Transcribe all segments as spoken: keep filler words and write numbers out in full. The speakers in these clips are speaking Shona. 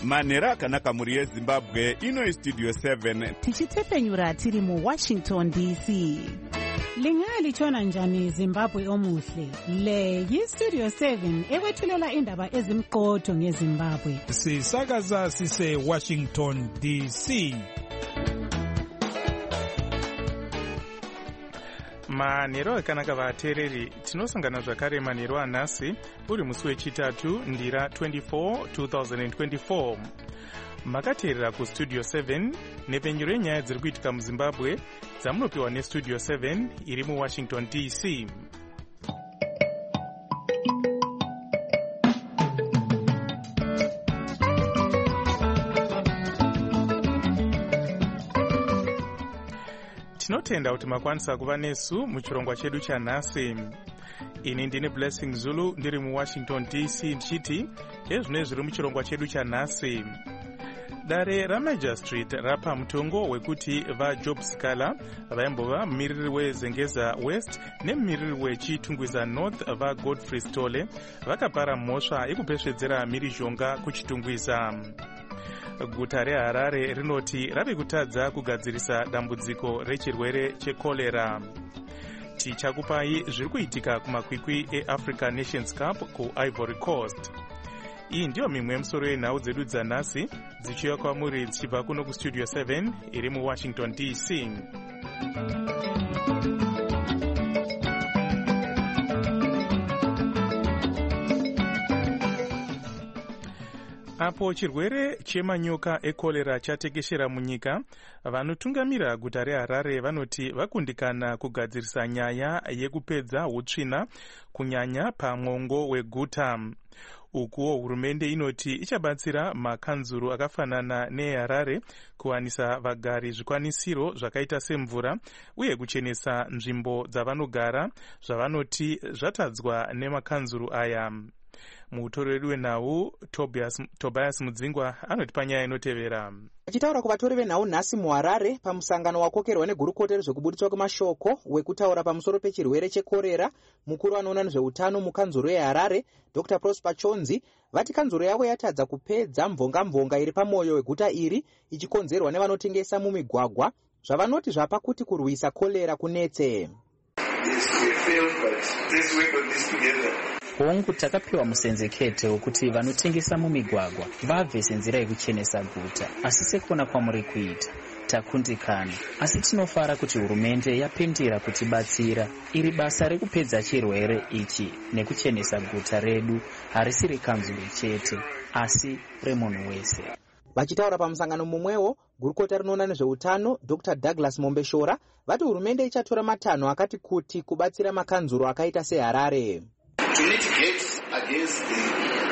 manhero akanaka mhuri yezimbabwe. Ino istudio seven tichitepfenyura tiri muwashington D C. Lingalitshona njani Zimbabwe omuhle? Le yistudio seven ekwethulela indaba ezimqotho ngeZimbabwe. Sisakaza sise Washington D C. manhero akanaka vateereri, tinosangana zvakare manhero anhasi uri musi wechitatu ndira twenty-four twenty twenty-four. Makateerera kustudio seven nepfenyuro yenyaya dziri kuitika muzimbabwe dzamunopiwa nestudio seven iri muwashington D C. tinotenda kuti makwanisa kuva nesu muchirongwa chedu chanhasi. Ini ndine Blessing Zulu ndiri muwashington D C ndichiti ezvino zviri muchirongwa chedu chanhasi. Dare raMajor Street rapa mutongo wekuti vaJob Sikala vaimbova mumiriri weZengeza West nemumiriri wechitungwiza North vaGodfrey Stole vakapara mhosva yekupesvedzera mhirizhonga kuchitungwiza. Guta reHarare rinoti rave kutadza kugadzirisa dambudziko rechirwere chekorera. Tichakupai zviri kuitika kumakwikwi eAfrican Nations Cup kuIvory Coast. Iyi ndiyo mimwe yemusoro yenhau dzedu dzanhasi dzichiuya kwamuri dzichibva kuno kustudio seven iri muwashington D C. Apo chirwere chemanyoka ekorera chatekeshera munyika, vanotungamira guta reHarare vanoti vakundikana kugadzirisa nyaya yekupedza utsvina kunyanya pamwongo weguta. Ukuwo hurumende inoti ichabatsira makanzuru akafanana neHarare kuwanisa vagari zvikwanisiro zvakaita semvura uye kuchenesa nzvimbo dzavanogara zvavanoti zvatadzwa nemakanzuru aya. Mutori wedu wenhau Tobias, Tobias Mudzingwa anoti panyaya inotevera. Achitaura kuvatori venhau nhasi muHarare pamusangano wakokerwa negurukota rezvekubudiswa kwemashoko wekutaura pamusoro pechirwere chekorera, mukuru anoona nezveutano mukanzuro yeHarare Doctor Prosper Chonzi vati kanzuro yavo yatadza kupedza mvonga mvonga iri pamoyo weguta iri ichikonzerwa nevanotengesa mumigwagwa zvavanoti zvapa kuti kurwisa korera kunetse. Hongu takapiwa musenzekete wekuti vanotengesa mumigwagwa vabve senzira yekuchenesa guta, asi sekuona kwamuri kuita takundikana. Asi tinofara kuti hurumende yapindira kutibatsira. Iri basa rekupedza chirwere ichi nekuchenesa guta redu harisiri kanzuro chete, asi remunhu wese. Vachitaura pamusangano mumwewo, gurukota rinoona nezveutano Doctor Douglas Mombeshora vati hurumende ichatora matanho akati kuti kubatsira makanzuro akaita seHarare. To mitigate against the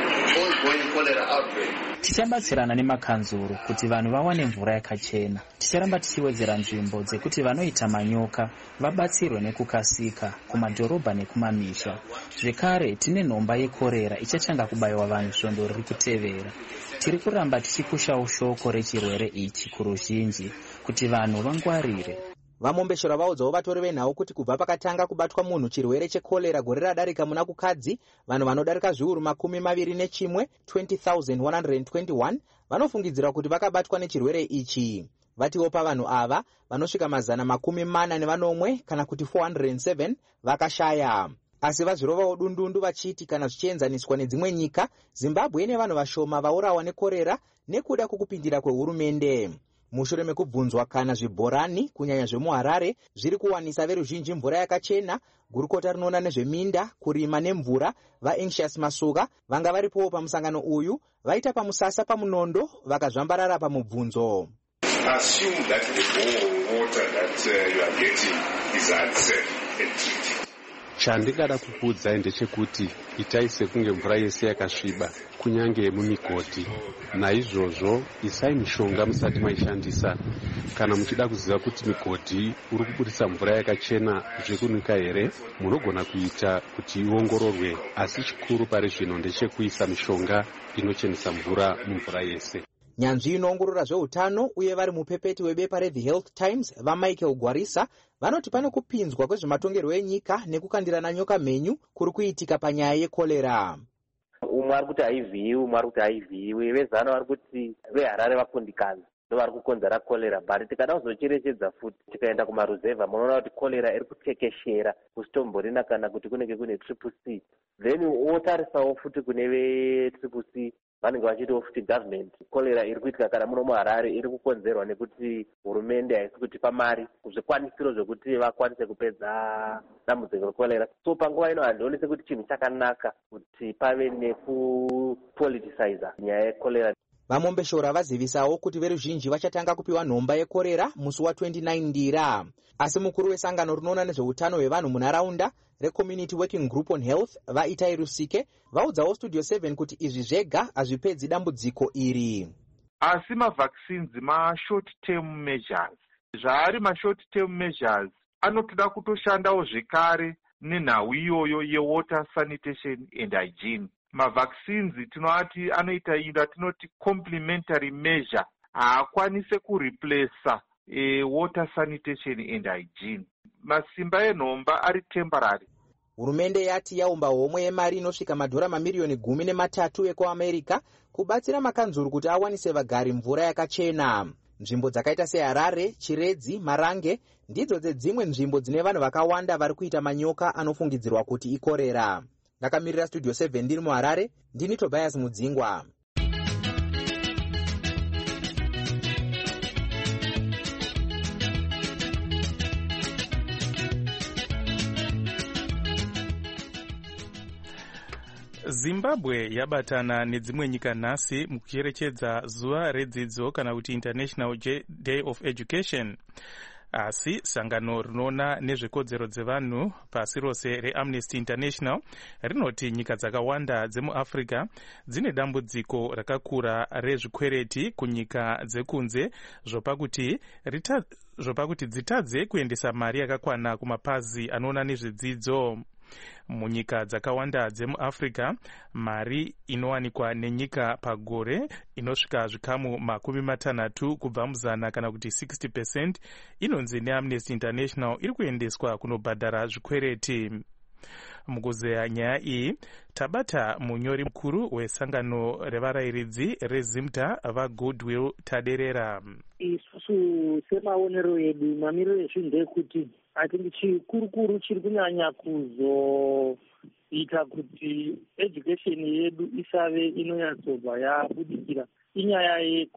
ongoing cholera outbreak. Tichabatsirana nemakanzuru kuti vanhu vawane mvura yakachena. Ticharamba tichiwedzera nzvimbo dzekuti vanoita manyoka vabatsirwe nekukasika kumadhorobha nekumamisha. Zvekare tine nhomba yekorera ichachanga kubayiwa vanhu svondo riri kutevera. Tiri kuramba tichikushawo shoko rechirwere ichi kuruzhinji kuti vanhu vangwarire. Vamombeshora vaudzawo vatori venhau kuti kubva pakatanga kubatwa munhu chirwere chekorera gore radarika muna kukadzi, vanhu vanodarika zviuru makumi maviri nechimwe twenty thousand one hundred twenty-one vanofungidzira kuti vakabatwa nechirwere ichi. Vatiwo pavanhu ava vanosvika mazana makumi mana nevanomwe kana kuti four hundred seven vakashaya. Asi vazvirovawo dundundu vachiti kana zvichienzaniswa nedzimwe nyika, Zimbabwe ine vanhu vashoma vaurawa nekorera nekuda kwokupindira kwehurumende. Mushure mekubvunzwa kana zvibhorani kunyanya zvemuHarare zviri kuwanisa veruzhinji mvura yakachena, gurukota rinoona nezveminda, kurima nemvura vaAnxious Masuka vanga varipowo pamusangano uyu vaita pamusasa pamunondo vakazvambarara pamubvunzo. Assume that the bowl water that uh, you are getting is unsafe and treated. Chandingada kukuudzai ndechekuti itai sekunge mvura yese yakasviba kunyange yemumigodhi. Naizvozvo isai mishonga musati maishandisa. Kana muchida kuziva kuti migodhi uri kubudisa mvura yakachena zvekunyika here, munogona kuita kuti iongororwe, asi chikuru pari zvino ndechekuisa mishonga inochenesa mvura mumvura yese. Nyanzvi inoongorora zveutano uye vari mupepeti webepa reThe Health Times vaMichael Gwarisa vanoti pane kupinzwa kwezvematongerwo enyika nekukandirana nyoka mhenyu kuri kuitika panyaya yekorera. Umwe vari kuti haivhiyiwi, umwe vari kuti haivhiyiwi, vezano vari kuti veharare vapundikazi ndovari kukonzera kolera. But tikada kuzocherechedza futi tikaenda kumaruzevha munoona kuti kolera iri kutekeshera kusitomborina kana kuti kunenge kune triple C. Then wotarisawo futi kune vetriple C vanenge vachitiwo futi government kolera iri kuitika kana muno muHarare iri kukonzerwa nekuti hurumende haisi kutipa mari kuzvikwanisiro zvekuti vakwanise kupedza dambudziko rekolera. So panguva ino handioni sekuti chinhu chakanaka kuti pave nekupoliticiza nyaya yekolera. Vamombeshora vazivisawo kuti veruzhinji vachatanga kupiwa nhomba yekorera musi wa29 Ndira. Asi mukuru wesangano rinoona nezveutano hwevanhu munharaunda reCommunity Working Group on Health vaItai Rusike vaudzawo Studio seven kuti izvi zvega hazvipedzi dambudziko iri. Asi mavaccines ma-short term measures. Zvaari ma-short term measures anotoda kutoshandawo zvekare nenhau iyoyo yewater sanitation and hygiene. Mavaccines tinoati anoita inda tinoti complementary measure, haakwanise kureplace e, water sanitation and hygiene. Masimba enhomba ari temporary. Hurumende yati yaumba homwe yemari inosvika madhora mamiliyoni gumi nematatu ekuAmerica kubatsira makanzuru kuti awanise vagari mvura yakachena. Nzvimbo dzakaita seHarare, Chiredzi, Marange ndidzo dzedzimwe nzvimbo dzine vanhu vakawanda vari kuita manyoka anofungidzirwa kuti ikorera. Ndakamirira Studio seven ndiri muHarare, ndini Tobias Mudzingwa. Zimbabwe yabatana nedzimwe nyika nhasi mukucherechedza zuva redzidzo kana kuti International Day of Education. Asi sangano rinoona nezvekodzero dzevanhu pasi rose reAmnesty International rinoti nyika dzakawanda dzemuAfrica dzine dambudziko rakakura rezvikwereti kunyika dzekunze zvopakuti rita zvopakuti dzitadze kuendesa mari yakakwana kumapazi anoona nezvedzidzo. Munyika dzakawanda dzemuAfrica mari inowanikwa nenyika pagore inosvika zvikamu makumi matanhatu kubva muzana kana kuti sixty percent inonzi neAmnesty International iri kuendeswa kunobhadhara zvikwereti. Mukuzeya nyaya iyi tabata munyori mukuru wesangano revarayiridzi rezimta vaGoodwill Taderera. Isusu semaonero edu mamiriro ezvinhu ndekuti atingi chikurukuru chiri kunyanya kuzoita kuti education yedu isave inonyatsobva yabudikira inyaya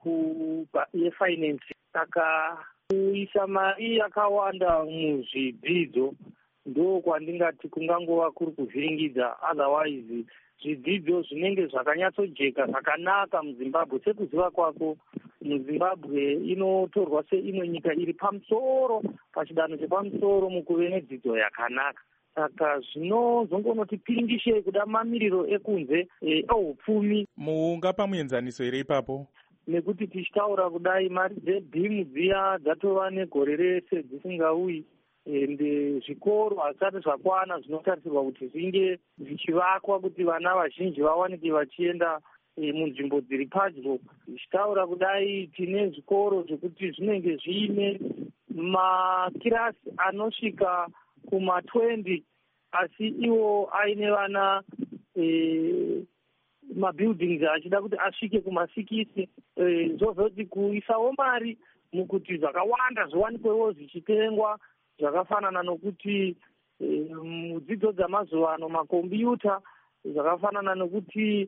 yefinance. Saka kuisa mari yakawanda muzvidzidzo ndo kwandingati kungangova kuri kuvhiringidza. Otherwise zvidzidzo zvinenge zvakanyatsojeka zvakanaka muZimbabwe sekuziva kwako muZimbabwe inotorwa seimwe nyika iri pamusoro pachidanho chepamusoro mukuve nedzidzo yakanaka. Saka zvinozongonoti piringishei kuda mamiriro ekunze ehupfumi. Mungapa muenzaniso here ipapo? Nekuti tichitaura kudai mari dzebhimu dziya dzatova negore rese dzisingauyi ende zvikoro hazvisati zvakwana zvinotarisirwa kuti zvinge zvichivakwa kuti vana vazhinji vawanike vachienda munzvimbo dziri padyo. Zvichitaura kudai tine zvikoro zvekuti zvinenge zviine makirasi anosvika kuma twenty asi iwo aine vana e, mabuildings achida kuti asvike kuma sixty. Zvozoti kuisawo mari mukuti zvakawanda zviwanikwewo zvichitengwa zvakafanana nokuti mudzidzo dzamazuva ano makombiyuta, zvakafanana nokuti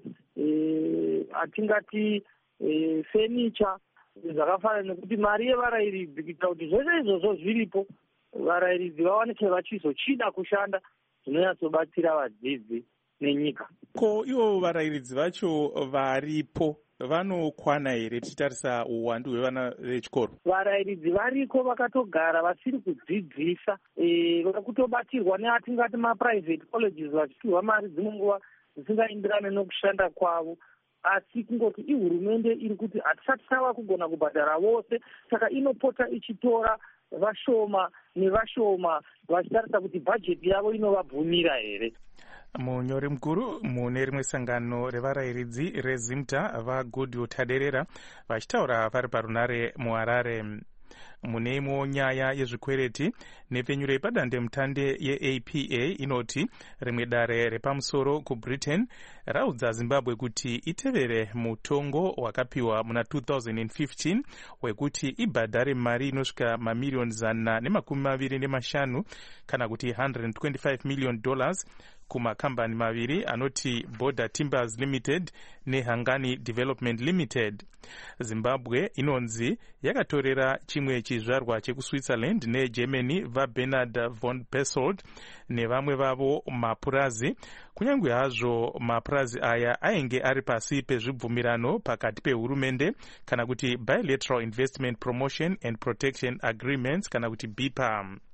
atingati furniture, zvakafanana nokuti mari yevarayiridzi kuita kuti zvese izvozvo zviripo varayiridzi vawanike vachizochida kushanda zvinonyatsobatsira vadzidzi nenyika. Ko ivo varayiridzi vacho varipo vanokwana here tichitarisa uwandu hwevana vechikoro? Varayiridzi variko vakatogara vasiri kudzidzisa, vari kutobatirwa neatingati maprivate colleges vachipiwa mari dzimwe nguva dzisingaenderane nokushanda kwavo. Asi kungoti ihurumende iri kuti hatisati tava kugona kubhadhara vose, saka inopota ichitora vashoma nevashoma vachitarisa kuti bhajeti yavo inovabvumira here. Munyori mukuru mune rimwe sangano revarayiridzi rezimta vaGoodwill Taderera vachitaura vari parunare muHarare. Mune imwewo nyaya yezvikwereti, nepfenyuro yepadandemutande ye-A P A inoti rimwe dare repamusoro kubritain raudza Zimbabwe kuti itevere mutongo wakapiwa muna two thousand fifteen wekuti ibhadhare mari inosvika mamiliyoni zana nemakumi maviri nemashanu kana kuti one hundred twenty-five million dollars kumakambani maviri anoti Border Timbers Limited neHangani Development Limited. Zimbabwe inonzi yakatorera chimwe chizvarwa chekuswitzerland negermany vaBernard von Pessold nevamwe vavo mapurazi, kunyange hazvo mapurazi aya ainge ari pasi pezvibvumirano pakati pehurumende kana kuti Bilateral Investment Promotion and Protection Agreements kana kuti B P A M.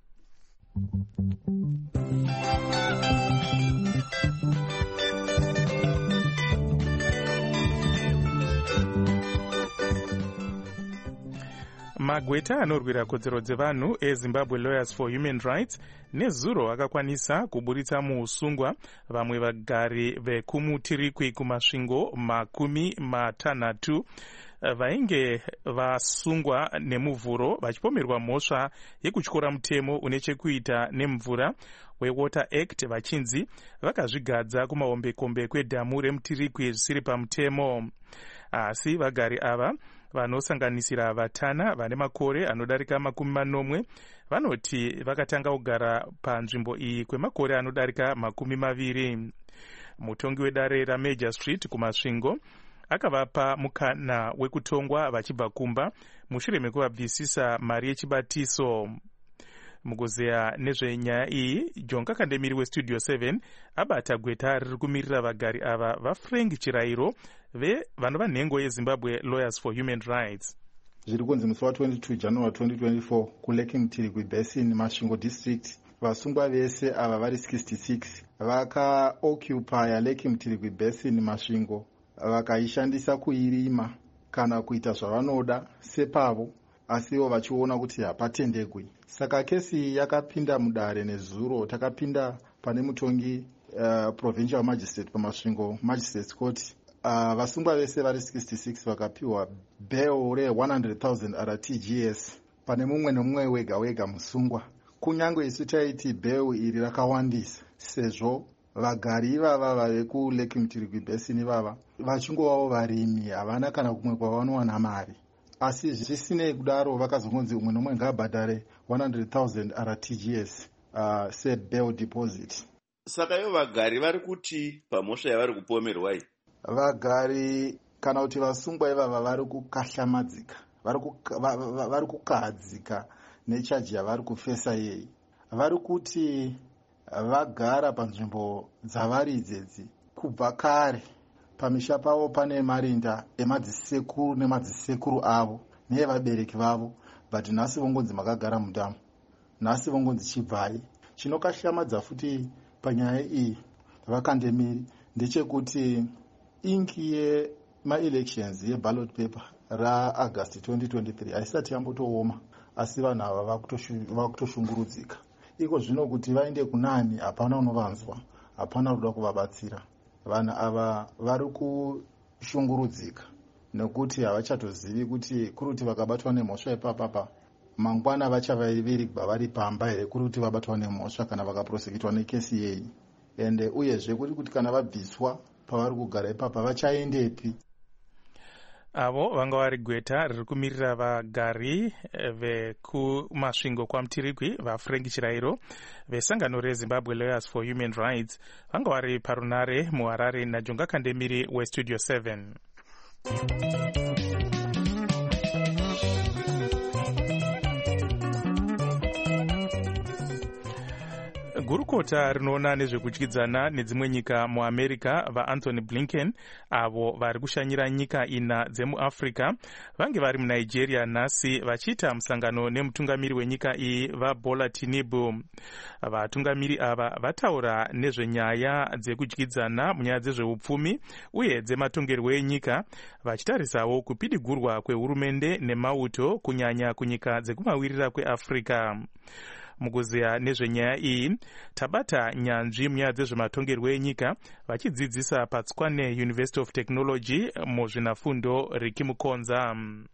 Magweta anorwira kodzero dzevanhu eZimbabwe Lawyers for Human Rights nezuro akakwanisa kuburitsa muusungwa vamwe vagari vekumutirikwi kumasvingo makumi matanhatu vainge vasungwa nemuvhuro vachipomerwa mhosva yekutyora mutemo une chekuita nemvura weWater Act vachinzi vakazvigadza kumahombekombe kwedhamu remutirikwi zvisiri pamutemo. Asi vagari ava vanosanganisira vatana vane makore anodarika makumi manomwe vanoti vakatanga kugara panzvimbo iyi kwemakore anodarika makumi maviri. Mutongi wedare raMajor Street kumasvingo akavapa mukana wekutongwa vachibva kumba mushure mekuvabvisisa mari yechibatiso. Mukuzeya nezvenyaya iyi, Jonga Kandemiri weStudio seven abata gweta riri kumirira vagari ava vaFrank Chirayiro ve vanova nhengo yeZimbabwe Lawyers for Human Rights. Zviri kunzi musi wa22 January twenty twenty-four kuLake Mtirikwi Basin Masvingo District vasungwa vese ava vari sixty-six vakaoccupya Lake Mtirikwi Basin Masvingo vakaishandisa kuirima kana kuita zvavanoda sepavo, asiwo vachiona kuti hapatendegwi. Saka kesi yakapinda mudare nezuro takapinda pane mutongi uh, Provincial Magistrate pamasvingo Magistrates Court. Uh, vasungwa vese vari sixty-six vakapiwa bail re one hundred thousand R T G S pane mumwe nomumwe wega wega musungwa. Kunyange isu taiti bail iri rakawandisa sezvo vagari ivava vave kuLake Mtirikwi Basin ivava vachingovawo varimi, havana kana kumwe kwavanowana mari. Asi zvisinei kudaro vakazongonzi umwe nomwe ngaabhadhare one hundred thousand R T G S uh, se bail deposit. Saka ivo vagari vari kuti pamhosva yavari kupomerwai? Vagari kana kuti vasungwa ivava vari kukahlamadzika, vari kukahadzika nechaji yavari kufesa yei. Vari kuti vagara panzvimbo dzavari idzedzi kubva kare. Pamisha pavo pane marinda emadzisekuru nemadzisekuru avo nevabereki vavo, but nhasi vongonzi makagara mudhamu, nhasi vongonzi chibvai. Chinokashamadza futi panyaya iyi vaKandemiri ndechekuti inki yema-elections yeballot paper raAugust twenty twenty-three haisati yambotooma, asi vanhu ava vakutoshungurudzika. Iko zvino kuti vaende kunani hapana unovanzwa, hapana kuda kuvabatsira. Vanhu ava vari kushungurudzika nekuti havachatozivi kuti kuri kuti vakabatwa nemhosva ipapapa mangwana vachavavirigwa vari pamba here, kuri kuti vabatwa nemhosva kana vakaprosekitwa nekesi yei, ende uyezve kuri kuti kana vabviswa pavari kugara ipapa vachaendepi. Avo vanga vari gweta riri kumirira vagari vekumasvingo kwaMtirikwi vaFrank Chirayiro vesangano reZimbabwe Lawyers for Human Rights vanga vari parunare muHarare naJonga Kandemiri weStudio seven. Gurukota rinoona nezvekudyidzana nedzimwe nyika muAmerica vaAnthony Blinken avo vari kushanyira nyika ina dzemuAfrica vange vari muNigeria nhasi vachiita musangano nemutungamiri wenyika iyi vaBola Tinubu. Vatungamiri ava vataura nezvenyaya dzekudyidzana munyaya dzezveupfumi uye dzematongerwo enyika, vachitarisawo kupidigurwa kwehurumende nemauto kunyanya kunyika dzekumawirira kweAfrica. Mukuzeya nezvenyaya iyi tabata nyanzvi munyaya dzezvematongerwo enyika vachidzidzisa paTswane University of Technology muzvinafundo Riki Mukonza.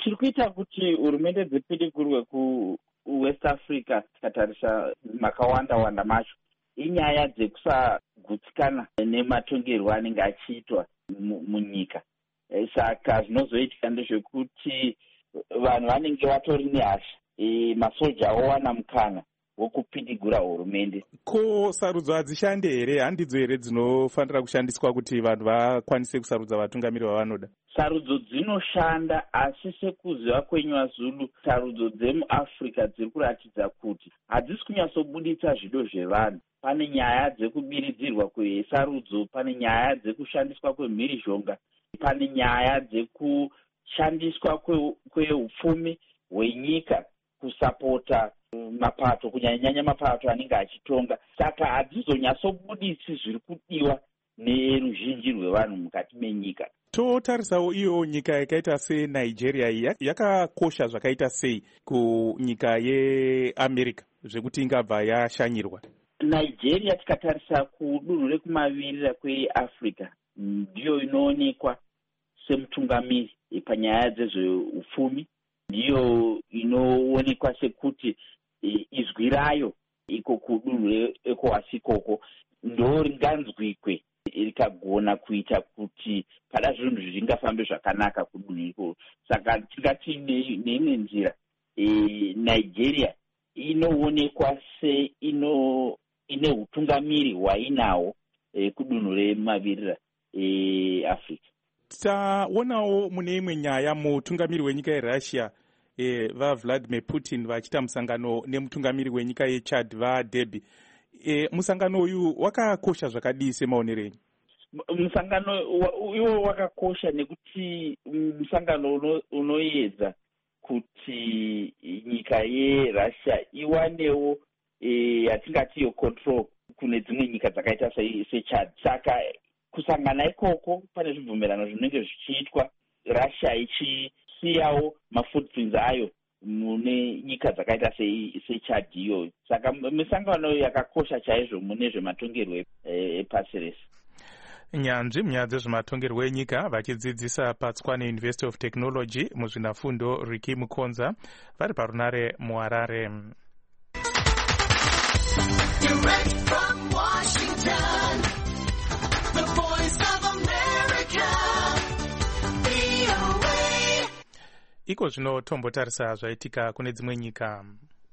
chiri kuita kuti hurumende dzipindigurwe kuwest africa tikatarisa makawanda wanda macho inyaya dzekusagutsikana nematongerwo anenge achiitwa munyika. Saka zvinozoitika ndezvekuti vanhu vanenge vatori nehasha, masoja owana mukana wokupindigura hurumende. Ko sarudzo hadzishande here? Handidzo here dzinofanira kushandiswa kuti vanhu vakwanise kusarudza vatungamiri vavanoda? Sarudzo dzinoshanda, asi sekuziva kwenywa Zulu, sarudzo dzemuafrica dziri kuratidza kuti hadzisi kunyatsobuditsa zvido zvevanhu. Pane nyaya dzekubiridzirwa kwesarudzo, pane nyaya dzekushandiswa kwemhirizhonga, pane nyaya dzekushandiswa kweupfumi hwenyika kusapota mapato, kunyanya-nyanya mapato anenge achitonga. Saka hadzizonyatsobuditsi zviri kudiwa neruzhinji rwevanhu mukati menyika. Totarisawo iyo nyika yakaita seNigeria iyi yakakosha zvakaita sei kunyika yeAmerica zvekuti ingabva yashanyirwa? Nigeria tikatarisa kudunhu rekumavirira kweAfrica ndiyo inoonekwa semutungamiri panyaya dzezveupfumi, ndiyo inoonekwa sekuti izwi rayo iko kudunhu reECOWAS ikoko ndo ringanzwikwe rikagona kuita kuti kada zvinhu zvingafambe zvakanaka kudunhu ikoko. Saka tingati neimwe nzira Nigeria inoonekwa se ino ine utungamiri hwainawo kudunhu remavirira eAfrica. Taonawo mune imwe nyaya mutungamiri wenyika yeRussia E, vaVladimir Putin vachiita musangano nemutungamiri wenyika yeChad vaDeby. E, musangano uyu wakakosha zvakadii semaonerenyu? Musangano iwo wakakosha nekuti musangano unoedza kuti nyika yeRussia iwanewo yatingati yo control kune dzimwe nyika dzakaita seChad. Saka kusangana ikoko pane zvibvumirano zvinenge zvichiitwa, Russia ichisiyawo mafootprints ayo mune nyika dzakaita seChad iyoyo. Saka misangano yakakosha chaizvo mune zvematongerwo epasi rese. Nyanzvi munyaya dzezvematongerwo enyika vachidzidzisa paTswane University of Technology muzvinafundo Riki Mukonza vari parunare muHarare. Direct from Washington, the voice of America, V O A. Iko zvino tombotarisa zvaitika kune dzimwe nyika.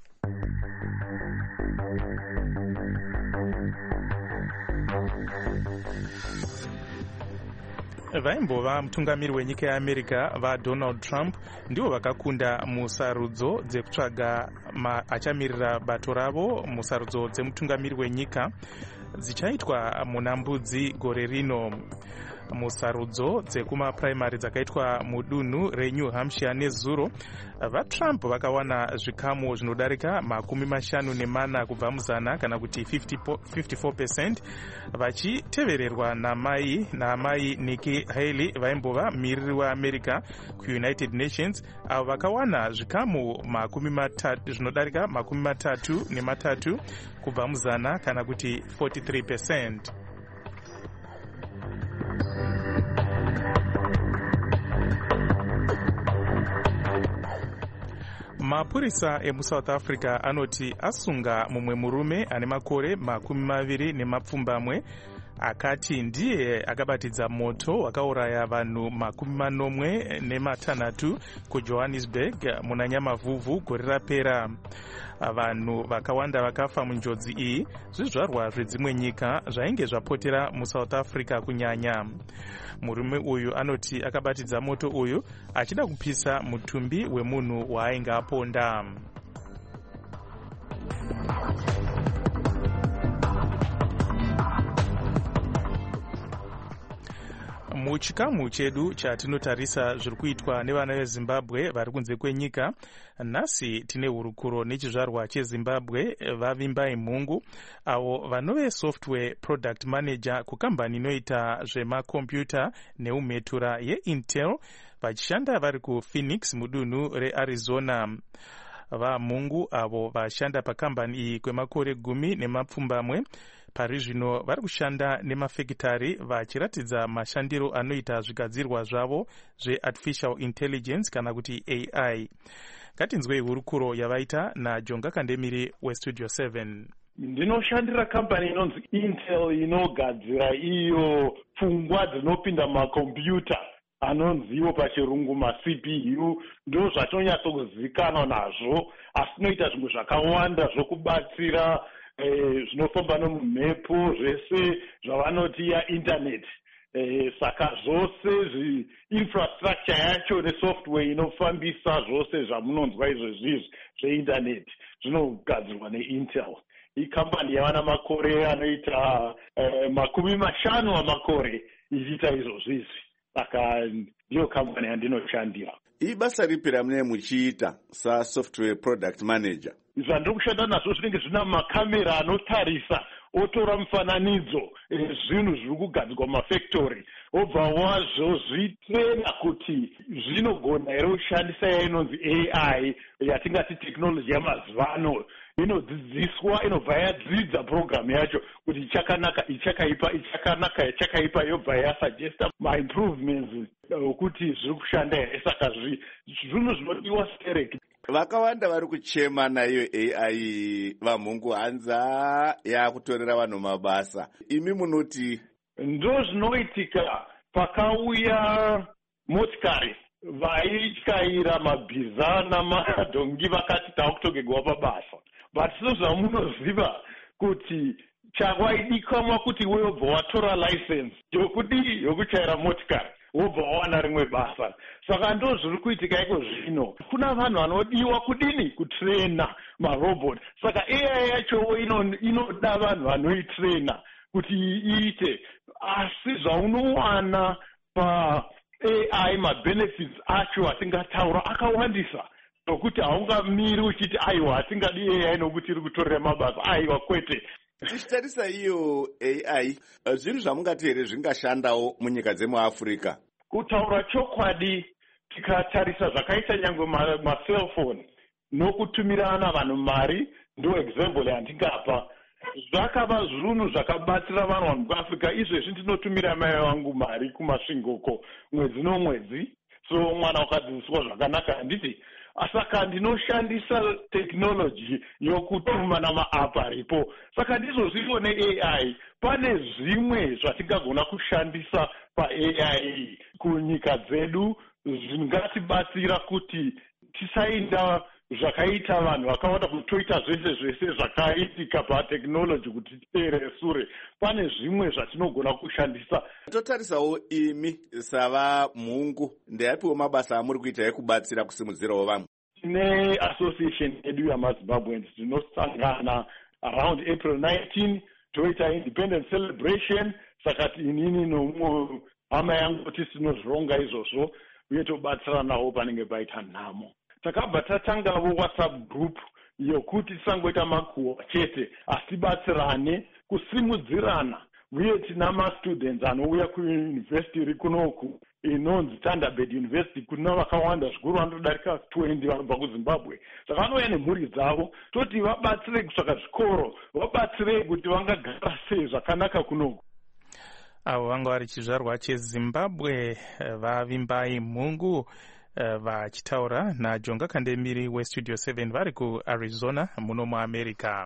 Vaimbova mutungamiri wenyika yeAmerica vaDonald Trump ndivo vakakunda musarudzo dzekutsvaga achamirira bato ravo musarudzo dzemutungamiri wenyika dzichaitwa muna Mbudzi gore rino. Musarudzo dzekumapuraimari dzakaitwa mudunhu reNew Hampshire nezuro, vaTrump vakawana zvikamu zvinodarika makumi mashanu nemana kubva muzana kana kuti fifty-four percent, vachitevererwa namai namai Nikki Haley vaimbova miriri weAmerica kuUnited Nations, avo vakawana zvikamu makumi matatu zvinodarika makumi matatu nematatu kubva muzana kana kuti forty-three percent. Mapurisa emuSouth Africa anoti asunga mumwe murume ane makore makumi maviri nemapfumbamwe akati ndiye akabatidza moto wakauraya vanhu makumi manomwe nematanhatu kuJohannesburg muna Nyamavhuvhu gore rapera. Vanhu vakawanda vakafa munjodzi iyi, zvizvarwa zvedzimwe nyika zvainge zvapotera muSouth Africa kunyanya. Murume uyu anoti akabatidza moto uyu achida kupisa mutumbi wemunhu waainge aponda. Muchikamu chedu chatinotarisa zviri kuitwa nevana veZimbabwe vari kunze kwenyika, nhasi tine hurukuro nechizvarwa cheZimbabwe vavimbai mhungu avo vanove software product manager kukambani inoita zvemakombiyuta neumhetura yeIntel vachishanda vari kuPhoenix mudunhu reArizona. Vamhungu avo vashanda pakambani iyi kwemakore gumi nemapfumbamwe pari zvino vari kushanda nemafekitari vachiratidza mashandiro anoita zvigadzirwa zvavo zveartificial intelligence kana kuti A I. Ngatinzwei hurukuro yavaita naJonga Kandemiri westudio seven. Ndinoshandira kambani inonzi Intel inogadzira iyo pfungwa dzinopinda mumakombiyuta anonziwo pachirungu ma-C P U. Ndo zvatonyatsokuzivikanwa nazvo, asi inoita zvinhu zvakawanda zvokubatsira eh, zvinofamba nomumhepo, zvese zvavanoti yaintaneti. Eh, saka zvose zvi-infrastructure yacho nesoftware inofambisa zvose zvamunonzwa izvezvizvi zveintaneti zvinogadzirwa neIntel. Ikambani yavana makore anoita eh, makumi mashanu amakore ichiita izvozvizvi. Saka ndiyo kambani yandinoshandira. Ibasa ripi ramune muchiita sasoftware product manager? Zvandiri kushanda nazvo zvinenge zvina makamera anotarisa otora mufananidzo zvinhu zviri kugadzirwa mumafactory, obva wazvozvitrena kuti zvinogona here kushandisa yainonzi A I yatingati technology yamazuva ano. Inodzidziswa, inobva yadzidza program yacho kuti ichakanaka, ichakaipa, ichakanaka, ichakaipa, yobva yasuggesta ma-improvements okuti zviri kushanda here. Saka zvinhu zvinodiwa stereki. Vakawanda vari kuchema nayo A I vamhungu hanza yakutorera vanhu mabasa. Imi munoti? Ndo zvinoitika pakauya motikari vaityaira mabhiza namadhongi vakati takutogerwa pabasa. But sezvamunoziva kuti chakaidikanwa kuti wobva watora license yokudi yokuchaira motikari wobva wawana rimwe basa. Saka ndo zviri kuitika iko zvino. Kuna vanhu vanodiwa kudini kutrena marobot. Saka A I yacho inoda vanhu vanoitrena kuti iite. Asi zvaunowana pa A I ma-benefits acho atingataura akawandisa. Nokuti haungamiri uchiti aiwa hatingadi A I nokuti iri kutorera mabasa. Aiwa kwete. Tichitarisa iyo A I, zvinhu zvamungati here zvingashandawo munyika dzemuAfrica? Kutaura chokwadi, tikatarisa zvakaita nyangwe ma-cellphone nokutumirana vanhu mari, ndo example yandingapa. Zvakava zvinhu zvakabatsira vanhu vanhu kuAfrica. Izvezvi ndinotumira mai vangu mari kumasvingoko mwedzi nomwedzi. So mwana wakadzidziswa zvakanaka handiti. Saka ndinoshandisa technology yokutuma nama-app aripo. Saka ndizvo ne-A I. Pane zvimwe zvatingagona kushandisa pa-A I kunyika dzedu zvingatibatsira kuti tisainda zvakaita vanhu vakawanda kutoita zvese zvese zvakaitika patechnology kuti titeere sure. Pane zvimwe zvatinogona kushandisa. Totarisawo imi sava mhungu, ndeapiwo mabasa amuri kuita ekubatsira kusimudzirawo vamwe? Tine association edu yamaZimbabweans tinosangana around April nineteenth toita independence celebration. Saka inini nomumwe hama yangu tisinozvironga izvozvo uye tobatsiranawo panenge paita nhamo. Takabva tatangawo WhatsApp group yokuti tisangoita makuhwa chete asi tibatsirane kusimudzirana. Uye tina ma-students anouya kuuniversity iri kunoku inonzi Thunderbird University. Kuna vakawanda zvikuru vanodarika twenty vanobva kuZimbabwe. Saka vanouya nemhuri dzavo toti vabatsire kutsvaka zvikoro, vabatsire kuti vangagara sei zvakanaka kunoku. Avo vanga vari chizvarwa cheZimbabwe vavimbai mhungu vachitaura naJonga Kandemiri westudio seven vari kuArizona muno muAmerica.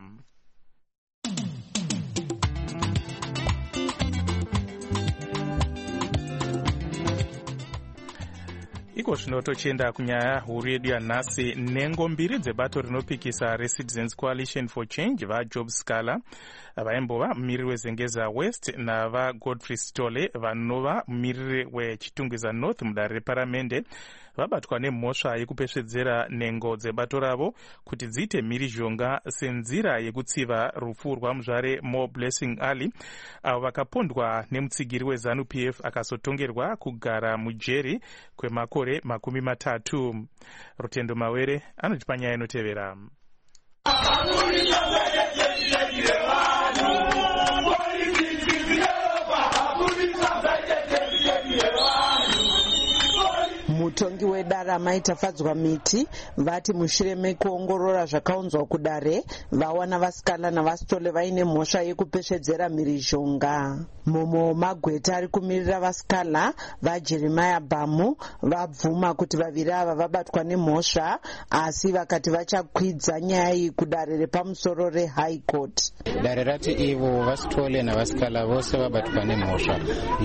Iko zvino tochienda kunyaya huru yedu yanhasi. Nhengo mbiri dzebato rinopikisa reCitizens Coalition for Change vaJob Scala vaimbova mumiriri weZengeza West navaGodfrey Stole vanova mumiriri weChitungwiza North mudare reparamende vabatwa nemhosva yekupesvedzera nhengo dzebato ravo kuti dziite mhirizhonga senzira yekutsiva rufu rwamuzvare Mo Blessing Ali avo vakapondwa nemutsigiri weZanu P F akazotongerwa kugara mujeri kwemakore makumi matatu. Rutendo Mawere anotipa nyaya inotevera. mutongi wedare Amai Tafadzwa Miti vati mushure mekuongorora zvakaunzwa kudare vawana vasikana navasitole vaine mhosva yekupesvedzera mhirizhonga. Mumwe magweta ari kumirira vasikana vaJeremiah Bhamu vabvuma kuti vaviri ava vabatwa nemhosva, asi vakati vachakwidza nyaya iyi kudare repamusoro reHigh Court. Dare rati ivo vasitole navasikana vose vabatwa nemhosva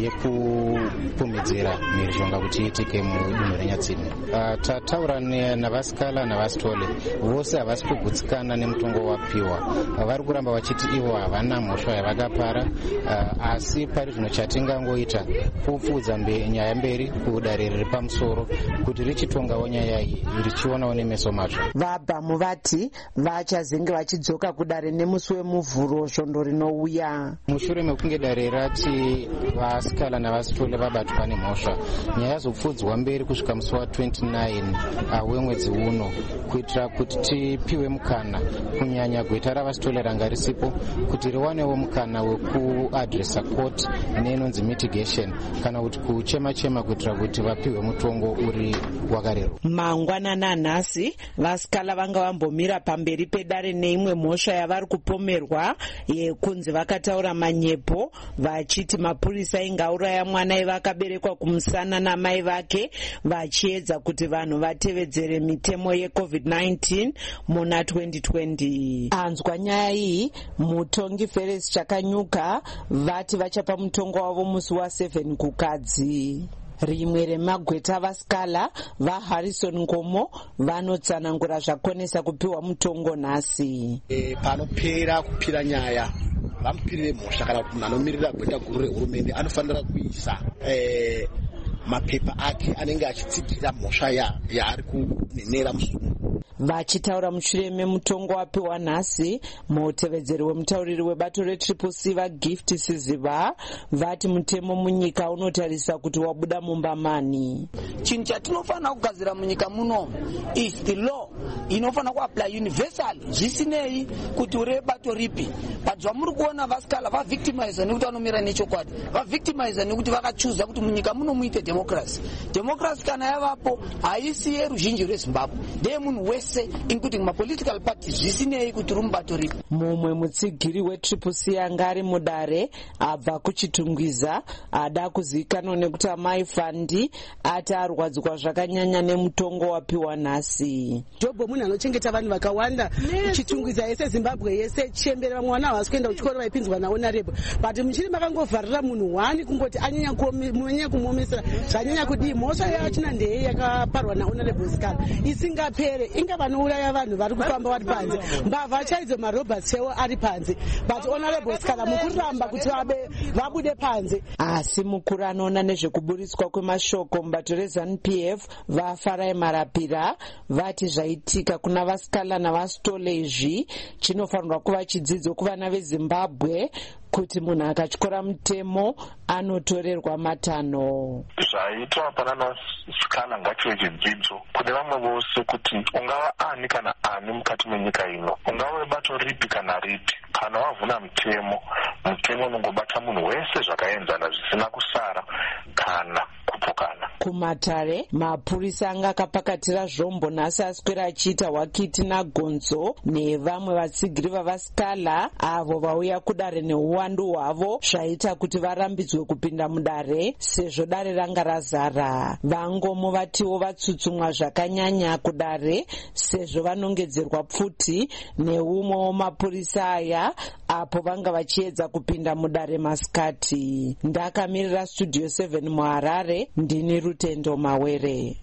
yekupumidzira mhirizhonga kuti iitike mudunhu reNyatsini. Uh, tataura navasikana navasitole vose havasi kugutsikana nemutongo wapiwa. Vari kuramba vachiti ivo havana mhosva yavakapara, uh, asi pari zvino chatingangoita kupfudza nyaya mberi kudare riri pamusoro kuti richitongawo nyaya iyi richionawo nemeso matsva. VaBhamu vati vachazenge vachidzoka kudare nemusi wemuvhuro svondo rinouya. Mushure mekunge dare rati vasikana navasitole vabatwa nemhosva, nyaya zopfudzwa mberi kusvika musi wa twenty-nine wemwedzi uno kuitira kuti tipiwe mukana kunyanya gweta ravasitole ranga risipo kuti riwanewo mukana wekuadresa court nenonzi mitigation kana kuti kuchema chema kuitira kuti vapiwe mutongo uri wakarero. Mangwanana nhasi vasikana vanga vambomira pamberi pedare neimwe mhosva yavari kupomerwa yekunzi vakataura manyepo vachiti mapurisa ingauraya mwana ivakaberekwa kumusana namai vake vachiedza kuti vanhu vatevedzere mitemo yecovid nineteen muna twenty twenty. Anzwa nyaya iyi mutongi Feres Chakanyuka vati vachapa mutongo wavo musi wa seven kukadzi. Rimwe remagweta vasikala vaHarrison Ngomo vanotsanangura zvakonesa kupiwa mutongo nhasi. E, panopera kupira nyaya vamupirire mhosva kana kuti munhu anomirira gweta guru rehurumende anofanira kuisa e, mapepa ake anenge achitsigira mhosva yaari kunenera musungu. Vachitaura mushure memutongo wapiwa nhasi, mutevedzeri wemutauriri webato retriple C vaGift Siziva vati mutemo munyika unotarisa kuti wabuda mumbamani. Chinhu chatinofanira kugadzira munyika muno is the law inofanira kuapply universal zvisinei kuti uri bato ripi. But zvamuri kuona vasikala vavictimizer nekuti vanomira nechokwadi, vavictimizer nekuti vakachuza kuti munyika muno muite democracy. Democracy kana yavapo haisi yeruzhinji rweZimbabwe, ndeyemunhu wese including ma political parties zvisinei kuti rumbato ripi. Mumwe mutsigiri wetriple C anga ari mudare abva kuchitungwiza ada kuzivikanwa nekuti Amai Fandi ati arwadzwa zvakanyanya nemutongo wapiwa nhasi. Jobho munhu anochengeta vanhu vakawanda chitungwiza yese Zimbabwe yese chembera vamwe vana havasi kuenda kuchikoro vaipinzwa nawo narebo, but muchiri makangovharira munhu wani kungoti anyanya kunyanya kumuomesera zvanyanya kudii. Mhosva yachina ndeye yakaparwa nahonorable Zikala isingapere, inga vanouraya vanhu vari kufamba vari panze, mbavha chaidzo marobert Sewo ari panze, but honorable Zikala mukuramba kuti vabude panze. Asi mukuru anoona nezvekuburiswa kwemashoko mubato reZANU P F vaFarai Marapira vati zvaitika kuna vasikala navasitole izvi chinofanirwa kuva chidzidzo kuvana veZimbabwe kuti munhu akatyora mutemo anotorerwa matanho. Zvaitwa pana vasikana ngachive chidzidzo kune vamwe vose kuti ungava ani kana ani mukati menyika ino, ungava bato ripi kana ripi, kana wavhuna mutemo, mutemo unongobata munhu wese zvakaenzana zvisina kusara kana kupokana. Kumatare mapurisa anga akapakatira zvombo nhasi aswera achiita hwakiti nagonzo nevamwe vatsigiri vavasikala avo vauya kudare neuwandu hwavo zvaita kuti varambidzwe kupinda mudare sezvo dare ranga razara. Vangomo vatiwo vatsutsumwa zvakanyanya kudare sezvo vanongedzerwa pfuti neumwe wemapurisa aya apo vanga vachiedza kupinda mudare masikati. Ndakamirira studio seven muHarare, ndini Rutendo Mawere.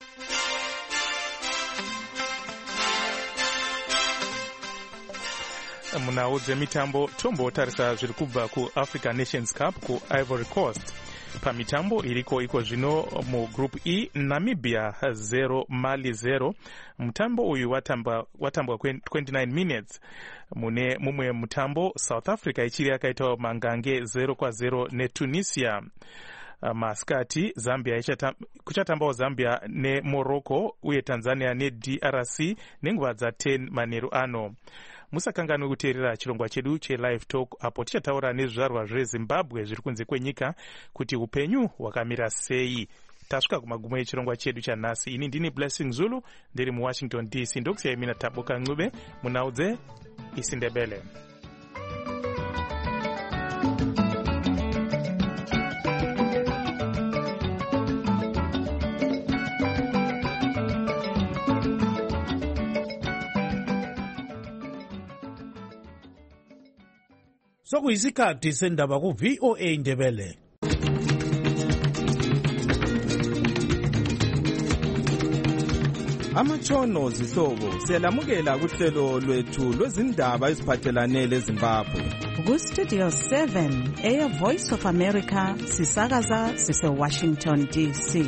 Munhau dzemitambo tombotarisa zviri kubva kuAfrican Nations Cup kuIvory Coast. Pamitambo iriko iko zvino mugroup E, Namibia zero Mali zero. Mutambo uyu watambwa watambwa twenty-nine minutes. Mune mumwe mutambo South Africa ichiri yakaita mangange zero kwa zero neTunisia. Maskati Zambia kuchatambawo Zambia neMorocco uye Tanzania neD R C nenguva dza ten manheru ano. Musakanganwe kuteerera chirongwa chedu cheLive Talk apo tichataura nezvizvarwa zveZimbabwe zviri kunze kwenyika kuti upenyu hwakamira sei. tasvika kumagumo echirongwa chedu chanhasi. Ini ndini Blessing Zulu ndiri muwashington D C, ndokusiyai mina Taboka Ncube munhau dzeIsindebele. Sokuyisikhathi sendaba ku V O A Ndebele. Amatshono zihlobo siyalamukela kuhlelo lwethu lwezindaba eziphathelane leZimbabwe. Ku Studio seven eya Voice of America sisakaza sise Washington D C.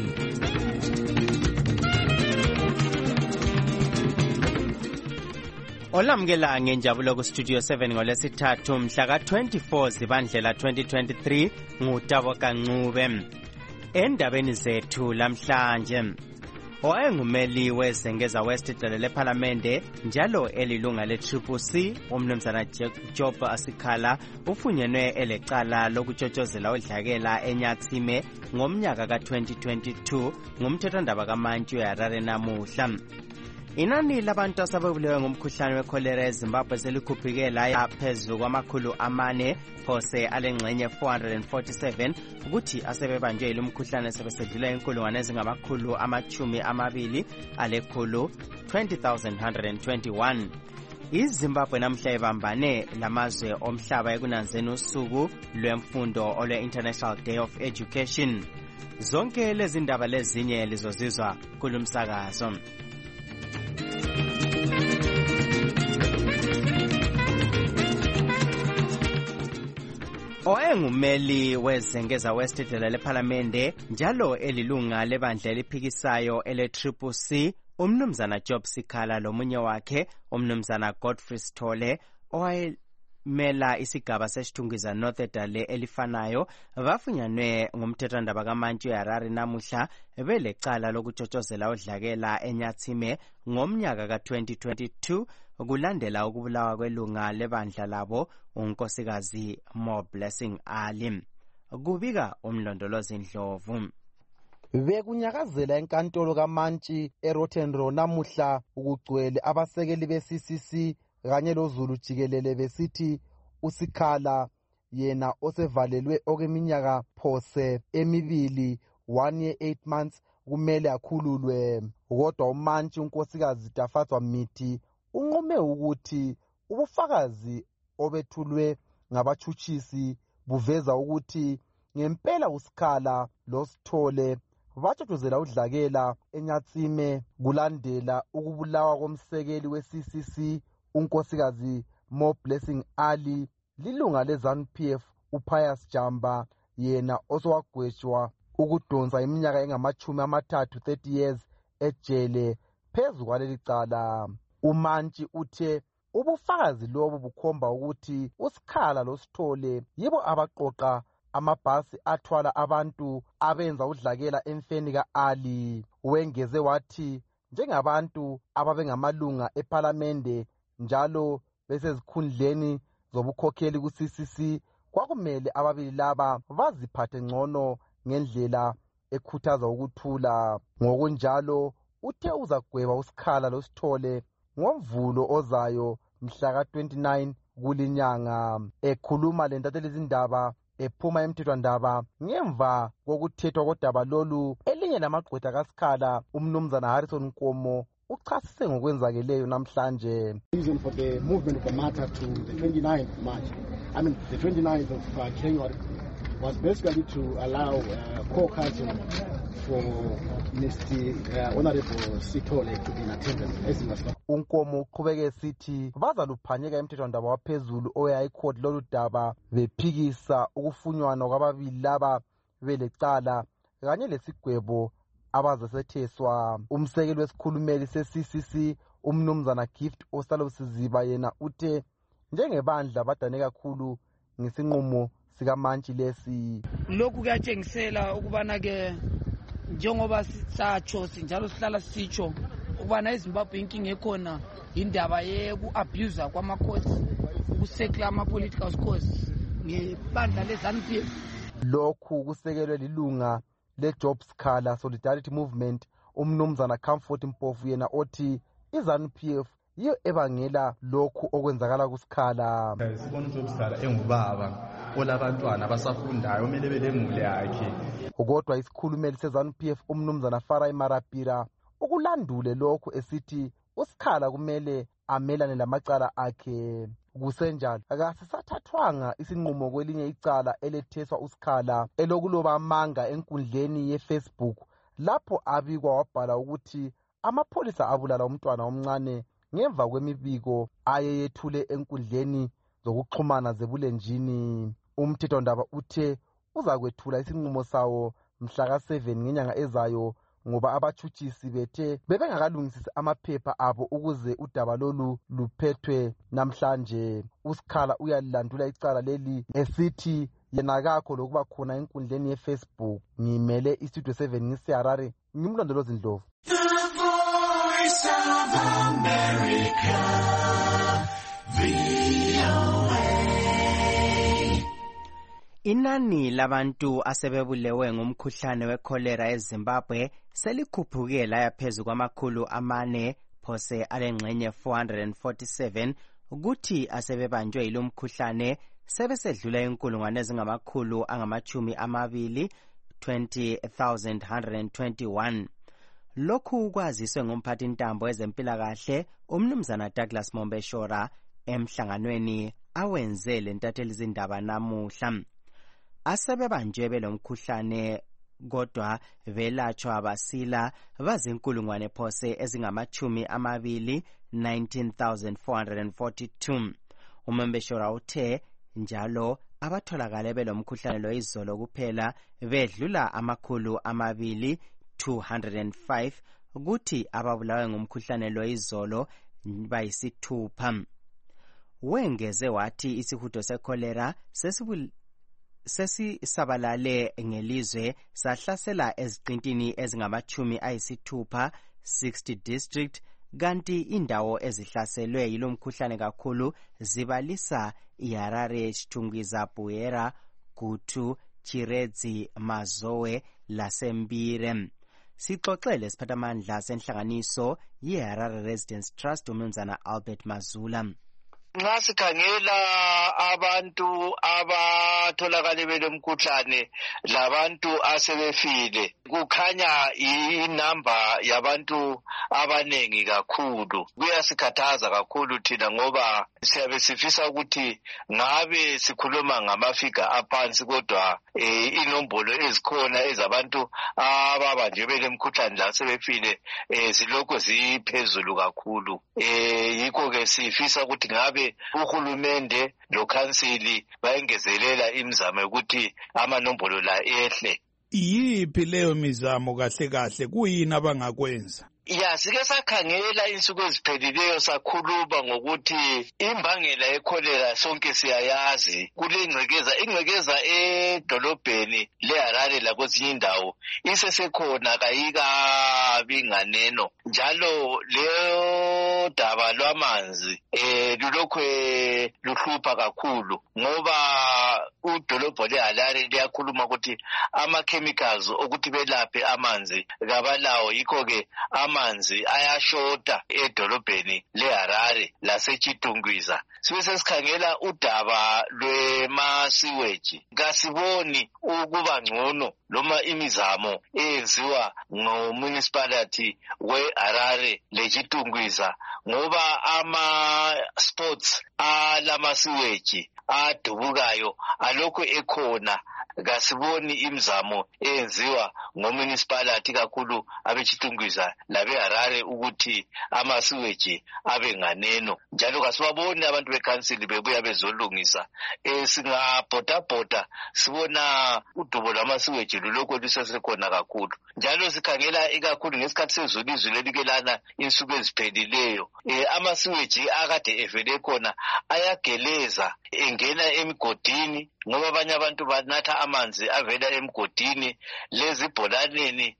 Olamukela ngenjabulo ku Studio seven ngolesithathu mhla ka twenty-four Zibandlela twenty twenty-three nguTaboka Ncube. Endabeni zethu lamhlanje, owayengumeli wezengeza West icele lePhalamende njalo elilunga le-Triple C umnumzana Job Sikhala ufunyenwe elecala lokutshotshozela udlakela eNyathime ngomnyaka ka twenty twenty-two ngumthethwandaba kaMantshi weHarare namuhla. Inani labantu asabebulewe ngumkhuhlane wekholera eZimbabwe selikhuphukela phezulu kwamakhulu amane phose alengxenye four hundred forty-seven ukuthi asebebanjwe lumkhuhlane sebesedlula inkulungwane ezingamakhulu amachumi amabili alekhulu twenty thousand one hundred twenty-one. iZimbabwe namhla ibambane lamazwe omhlaba ekunanzeni usuku lwemfundo olwe-International Day of Education. Zonke lezi ndaba lezinye lizozizwa kulumsakazo. Owayengumeli wezengeza West icele lePhalamende njalo elilunga lebandla eliphikisayo ele-Triple C umnumzana Job Sikhala lomunye wakhe umnumzana Godfrey Sithole owayemela isigaba sesithungiza North Edale elifanayo bafunyanwe ngumthethwandaba kaMantshi weHarare namuhla belecala lokutshotshozela udlakela eNyathime ngomnyaka ka twenty twenty-two kulandela ukubulawa kwelunga lebandla labo unkosikazi Mo Blessing Ali. Kubika umlondolozi Ndlovu. Bekunyakazela enkantolo kaMantshi eRottenrow namuhla ukugcwele abasekeli be-C C C kanye loZulu jikelele besithi uSikhala yena osevalelwe okweminyaka phose emibili one year eight months kumele akhululwe. Kodwa uMantshi unkosikazi Tafatswa Mithi unqume ukuthi ubufakazi obethulwe ngabatshutshisi buveza ukuthi ngempela uSikhala loSithole batshotshozela udlakela eNyathime kulandela ukubulawa komsekeli we-C C C unkosikazi Mo Blessing Ali lilunga le-ZANU P F uPius Jamba yena osowagwetshwa ukudonsa iminyaka engamachumi amathathu thirty years ejele phezu kwaleli cala. uMantshi uthe ubufakazi lobu bukhomba ukuthi uSikhala loSithole yibo abaqoqa amabhasi athwala abantu abenza udlakela emfeni ka-Ali. Wengeze wathi njengabantu ababengamalunga ePhalamende njalo besezikhundleni zobukhokheli ku-C C C kwakumele ababili laba baziphathe ngcono ngendlela ekhuthaza ukuthula. Ngokunjalo uthe uzagweba uSikhala loSithole ngoMvulo ozayo mhla ka twenty-nine kulinyanga. Ekhuluma lentatheli izindaba ephuma emthethwandaba ngemva kokuthethwa kodaba lolu, elinye lamagqwetha kaSikhala umnumzana Harrison Nkomo uchasise ngokwenzakeleyo namhlanje. Reason for the movement of the matter to the twenty-ninth of March, I mean the twenty-ninth of uh, January, was basically to allow uh, co-counsel for Mister Uh, Honorable Sithole to be in attendance as he was. Unkomo uqhubeke sithi bazaluphanyeka emthethwandaba waphezulu oyayikhoti lolu daba bephikisa ukufunywana kwababili laba belecala kanye lesigwebo abazasetheswa. Umsekeli wesikhulumeli se-C C C umnumzana Gift Ostalosiziba yena uthe njengebandla badane kakhulu ngesinqumo sikaMantshi lesi. Lokhu kuyatshengisela ukubana ke njengoba sisatsho sinjalo sihlala sitsho ukubana eZimbabwe inkinga ekhona indaba yeku-abuse kwamakhosi, ukusekela ama-political cause ngebandla le-ZANU P F. Lokhu kusekelwe lilunga le-Job Sikhala Solidarity Movement umnumzana Comfort Mpofu yena othi i-ZANU P F yiyo ebangela lokhu okwenzakala kuSikhala. Sibona uJob Sikhala engubaba olabantwana abasafundayo omele belemule yakhe. Kodwa isikhulumeli se-ZANU P F umnumzana Farai Marapira ukulandule lokhu esithi uSikhala kumele amelane lamacala akhe. Kusenjalo akasisathathwanga isinqumo kwelinye icala eletheswa uSikhala elokuloba amanga enkundleni ye-Facebook lapho abikwa wabhala ukuthi amapholisa abulala umntwana omncane ngemva kwemibiko ayeyethule enkundleni zokuxhumana zebulenjini. Umthethondaba uthe uzakwethula isinqumo sawo mhla ka seven ngenyanga ezayo ngoba abathutshisi bethe bebengakalungisisi amaphepha abo ukuze udaba lolu luphethwe namhlanje. uSikhala uyalilandula icala leli esithi yena kakho lokuba khona enkundleni ye-Facebook. Ngimele istudio seven ngisiharare ngimlondolozi Ndlovu. Inani labantu asebebulewe ngumkhuhlane wekholera eZimbabwe selikhuphukile laya phezu kwamakhulu amane phose alengxenye four hundred forty-seven ukuthi asebebanjwe yilomkhuhlane sebesedlula inkulungwane ezingamakhulu angamachumi amabili twenty thousand one hundred twenty-one. Lokhu kwaziswe ngumphathi ntambo ezempilakahle umnumzana Douglas Mombeshora emhlanganweni awenze lentatheli zindaba namuhla. Asebebanjwe belomkhuhlane kodwa belatshwa basila bazinkulungwane phose ezingamachumi amabili nineteen thousand four hundred forty-two. Umombeshora uthe njalo abatholakale belomkhuhlane lo izolo kuphela bedlula amakhulu amabili two hundred five ukuthi ababulawe ngumkhuhlane lo izolo bayisithupha. Wengeze wathi isihudo sekholera sesibul sesisabalale ngelizwe sahlasela eziqintini ezingamachumi ayisithupha sixty district kanti indawo ezihlaselwe yilomkhuhlane kakhulu zibalisa iHarare, Chitungwiza, Buera, Gutu, Chiredzi, Mazowe laseMbire. Sixoxele siphathamandla senhlanganiso yeHarare Residents Trust umnumzana Albert Mazula. Nxa sikhangela abantu abatholakale belomkhuhlane labantu asebefile kukhanya inamba yabantu abanengi kakhulu. Kuyasikhathaza kakhulu thina ngoba siyabe sifisa ukuthi ngabe sikhuluma ngamafiga aphansi kodwa eh, inombolo ezikhona ezabantu ababanjwe belemkhuhlane lasebefile eh, zilokho ziphezulu kakhulu. Eh, yikho ke sifisa ukuthi ngabe uhulumende lokhansili bayengezelela imizamo ukuthi amanombolo la ehle. Yiphi leyo mizamo kahle kahle kuyini abangakwenza? Ya sike sakhangela insuku eziphelileyo sakhuluma ngokuthi imbangela yekholera sonke siyayazi kulengcekeza ingcekeza edolobheni leHarare lakwezinye indawo isesekhona kayikabi nganeno njalo leyo daba lwamanzi eh lulokwe luhlupha kakhulu ngoba udolobho leHarare liyakhuluma ukuthi ama chemicals ukuthi belaphe amanzi kabalawo yikho ke amanzi ayashota edolobheni leHarare lasechitungwiza. Sibe sesikhangela udaba lwemasiweji kasiboni ukuba ngcono noma imizamo eyenziwa ngomunicipality weHarare lechitungwiza ngoba ama spots alamasiweji adubukayo alokho ekhona. Kasiboni imizamo eyenziwa ngomunicipality kakhulu abechitungwiza labeHarare ukuthi amasiweji abe nganeno njalo kasibaboni abantu becouncil bebuya bezolungisa. Eh singabhoda bhoda sibona udubo lwamasiweji lulokho lusesekhona kakhulu njalo sikhangela ikakhulu ngesikhathi sezulu izulu elikelana insuku eziphelileyo. Eh amasiweji akade evele khona ayageleza engena emigodini ngoba abanye abantu banatha amanzi avela emgodini lezibholaneni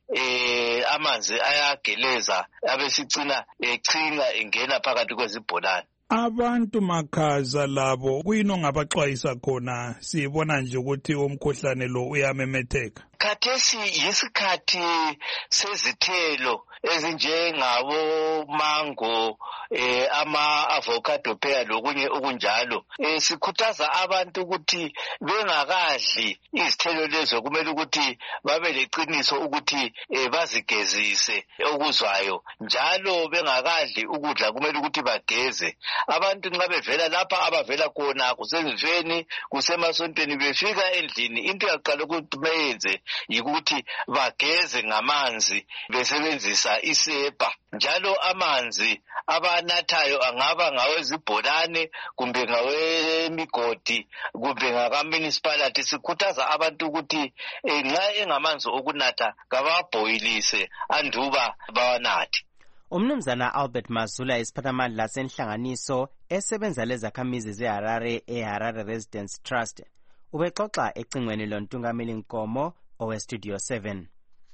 eh amanzi ayageleza abesicina echinga engena phakathi kwezibholani. Abantu makhaza labo kuyini ongabaxwayisa khona sibona nje ukuthi umkhuhlane lo uyamemetheka? khathesi yisikhathi sezithelo ezinjengabo mango, eh, ama avocado pear lokunye okunjalo. Eh, sikhuthaza abantu ukuthi bengakadli izithelo lezo kumele ukuthi babe leqiniso ukuthi eh, bazigezise okuzwayo, njalo bengakadli ukudla kumele ukuthi bageze. Abantu nxa bevela lapha abavela khona kuseziveni kusemasontweni befika endlini, into yaqala ukuthi bayenze yikuthi bageze ngamanzi besebenzisa isepa, njalo amanzi abanathayo angaba ngawezibholane kumbe ngawemigodi kumbe ngaka-municipality. Sikhuthaza abantu ukuthi eh, nxa engamanzi okunatha kababhoyilise anduba bawanathe. Umnumzana Albert Mazula isiphathamandla senhlanganiso esebenza lezakhamizi zeHarare eHarare Residence Trust ubexoxa ecingweni lontungameli Nkomo oweStudio seven.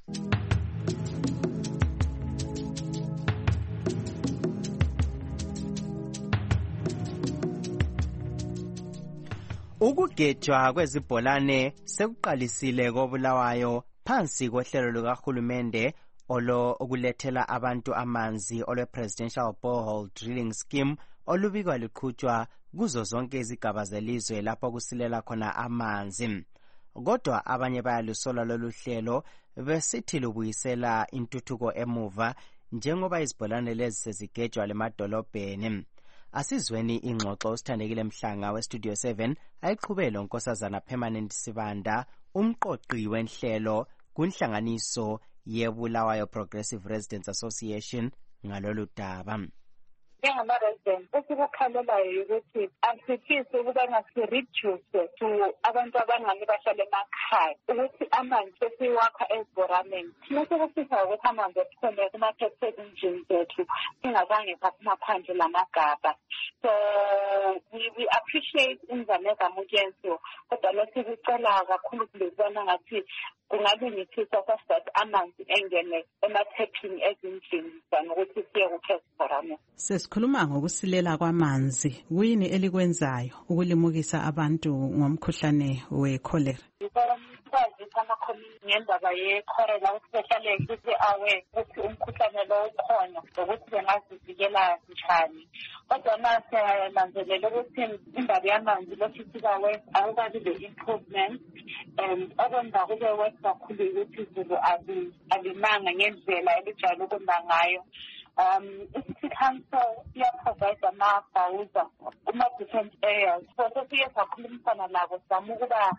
Ukugejwa kwezibholane sekuqalisile koBulawayo phansi kohlelo lukahulumende olo okulethela abantu amanzi olwe Presidential Borehole Drilling Scheme olubikwa liqhutshwa kuzo zonke izigaba zelizwe lapho kusilela khona amanzi. Kodwa abanye bayalusola lolu hlelo besithi lubuyisela intuthuko emuva njengoba izibholane lezi sezigejwa lemadolobheni. Asizweni ingxoxo usithandekile Mhlanga weStudio seven ayiqhubela uNkosazana Permanent Sibanda, umqoqi wenhlelo kunhlanganiso yeBulawayo Progressive Residents Association ngalolu daba. Njengama-residents esikukhalelayo ukuthi asifise ukuba ngasi-reduce to abantu abangani bahlala emakhaya ukuthi amanzi sesiwakha ezibhoraneni. Thina sekufisa ukuthi amanzi ephume kuma-captive engines zethu singazange saphumaphandle lamagaba. So we, we appreciate imizamo ezamukenziwa, kodwa lesikucela kakhulu kulezibona ngathi kungalungisisa sasithi amanzi engene emathephini ezindlini sanokuthi siye kukha ezibhoraneni. Sesikhuluma ngokusilela kwamanzi, kuyini elikwenzayo ukulimukisa abantu ngomkhuhlane we-cholera? Kwazisa ama-community ngendaba ye-cholera ukuthi behlale ukuthi aware ukuthi umkhuhlane lo ukhona nokuthi bengazivikela njani. Kodwa mase siyananzelela ukuthi indaba yamanzi losithi aware akukabi le-improvement and okwenza kube worse kakhulu ukuthi izulu alimanga ngendlela elijwayele ukuma ngayo. Um, i-City Council iya-provide amabhawuza kuma-different areas. So sesiye sakhulumisana labo sizama ukuba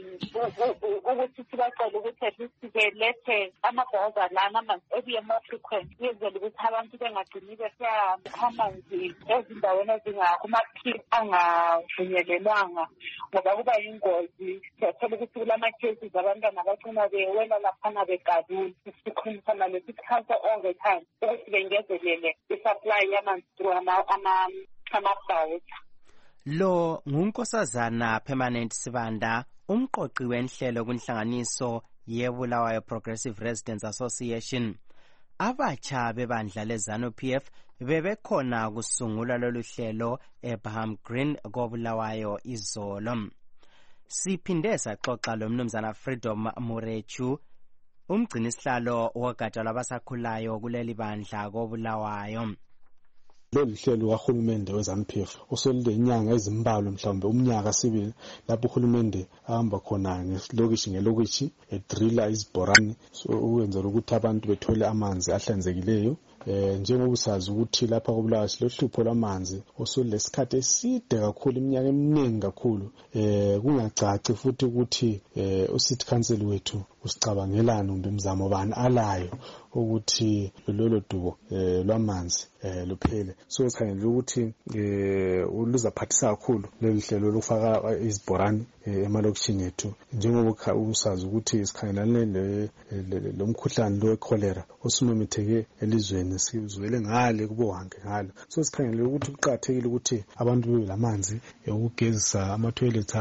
um ukuthi sibacele ukuthi at least belethe amabhawuza lana amanzi ebuye more frequent yenzele ukuthi abantu bengagcini besiyakha amanzi ezindaweni ezingakuma-pit angavunyelelwanga ngoba kuba yingozi. Siyathola ukuthi kulama-cases abantwana abacina bewela laphana begabula. Sikhulumisana le-City Council all the time ukuthi bengeze i-supply yamanzi through amabhawuza. Lo nguNkosazana Permanent Sibanda, umqoqi wenhlelo kunhlanganiso yeBulawayo Progressive Residents Association. Abatsha bebandla leZANU-P F bebekhona kusungula lolu hlelo eBaham Green koBulawayo izolo. Siphinde saxoxa lomnumzana Freedom Murechu, umgcinisihlalo wogatsha lwabasakhulayo kuleli bandla koBulawayo. Lolu hlelo kahulumende weZANU-P F uselulenyanga ezimbalwa mhlawumbe umnyaka sibili lapho uhulumende ahamba khona ngelokishi ngelokishi edrilla izibhorane so ukwenzela ukuthi abantu bethole amanzi ahlanzekileyo. Eh njengoba usazi ukuthi lapha koBulawayo silohlupho lwamanzi osulesikhathi eside kakhulu iminyaka eminingi kakhulu. Eh kungacaci futhi ukuthi eh uCity Council wethu usicabangelana kumbe imizamo bani alayo ukuthi lolo dubo eh lwamanzi eh luphele. So sikhangela ukuthi eh uluzaphathisa kakhulu lolu hlelo lokufaka izibhorane emalokishini ethu njengoba usazi ukuthi sikhangelane lomkhuhlane lo we-cholera osumemetheke elizweni sizwele ngale kubohange ngalo. So sikhangela ukuthi kuqhathekile ukuthi abantu bebe lamanzi ukugezisa ama-toilets abo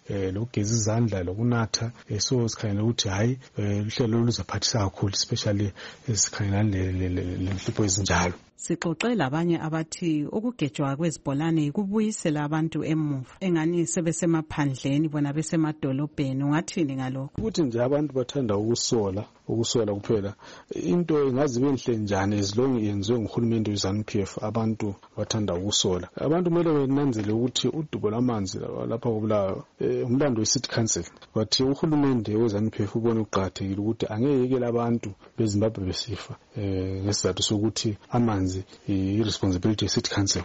lokugeza izandla lokunatha. So sikhangela ukuthi hayi uhlelo luzaphathisa kakhulu, especially esikhangelana lenhlupho ezinjalo. Sixoxe labanye abathi ukugejwa kwezibholane kubuyisela abantu emuva, engani sebesemaphandleni bona besemadolobheni. Ungathini ngalokho? Ukuthi nje abantu bathanda ukusola ukusola kuphela. Into ingazi benhle njani ezilongi yenziwe nguhulumende we-ZANU P F, abantu bathanda ukusola. Abantu kumele benanzele ukuthi udubo lwamanzi lapha koBulawayo umlando we-City Council, but uhulumende we-ZANU P F ubone uqakathekile ukuthi angeke abantu beZimbabwe besifa ngesizathu sokuthi amanzi i-responsibility ye-City Council.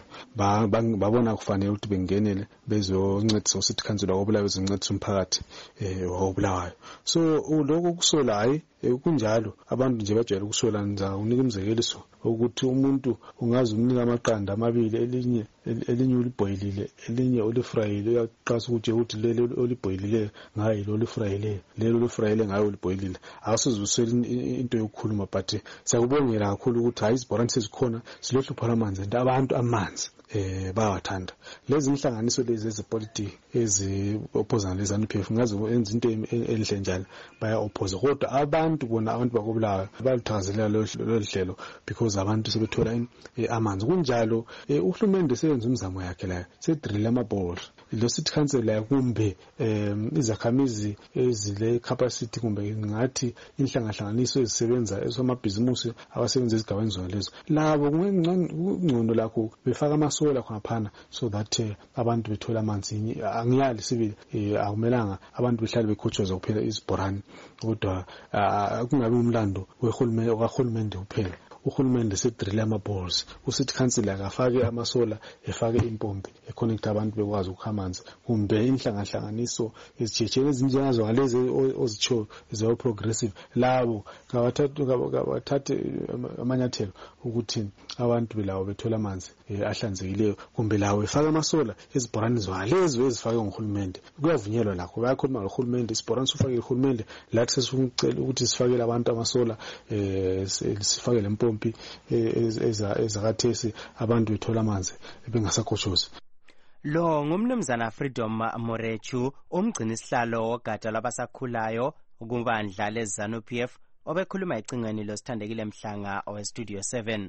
Babona kufanele ukuthi bengenele bezoncedisa u-City Council wakoBulawayo, bezoncedisa umphakathi wakoBulawayo. So lokho kusola hayi kunjalo, abantu nje bajwayele ukusola. Nza unika umzekeliso ukuthi umuntu ungazi umnika amaqanda amabili, elinye elinye ulibhoyilile, elinye olifrayile. Uyaqasa ukuthi ukuthi lelo olibhoyilile ngayo lo olifrayile, lelo olifrayile ngayo olibhoyilile. Awusizusela into yokukhuluma, but siyakubongela kakhulu ukuthi hayi izibhorane sezikhona, silohlupho lwamanzi and abantu amanzi eh bawathanda. Lezi inhlanganiso lezi ezepolitiki ezi-oppose le-ZANU P F ngazi enza into enhle njalo, baya oppose, kodwa abantu bona abantu bakoBulawayo baluthakazelela lo hlelo because abantu sebethola amanzi. Kunjalo uhulumende seyenza umzamo yakhe la, sedrilla amabhora. Lo City Council la kumbe izakhamizi ezile capacity kumbe ngathi inhlangahlanganiso ezisebenza esomabhizimusi abasebenza ezigabeni zona lezo, labo kungcono lakho befaka amasola khonaphana so that uh, abantu bethola amanzi. Angiyali sibili akumelanga abantu behlale bekhotshoza kuphela izibhorane, kodwa kungabi umlando wehulumende okahulumende kuphela. Uhulumende sedrilla ama-balls, u-City Council akafake amasola, efake impompi, econnect abantu bekwazi ukukha amanzi. Kumbe inhlangahlanganiso ezitshetshe ezinjengazo ngalezi ozitsho zezo-progressive, labo kabathathe amanyathelo ukuthi abantu belawo bethola amanzi ahlanzekileyo. Kumbe lawo efake amasola ezibhorane zalezo ezifake nguhulumende. Kuyavunyelwa lakho, bayakhuluma ngohulumende, isibhorane sifake uhulumende, lathi sesifuna ukuthi sifakele abantu amasola, sifake lempompi ezakathesi abantu bethola amanzi bengasakhotshozi. Lo ngumnumzana Freedom Morechu, umgcini isihlalo wogatsha labasakhulayo kubandla le-ZANU P F, obekhuluma ecingweni losithandekile Mhlanga owe-Studio seven.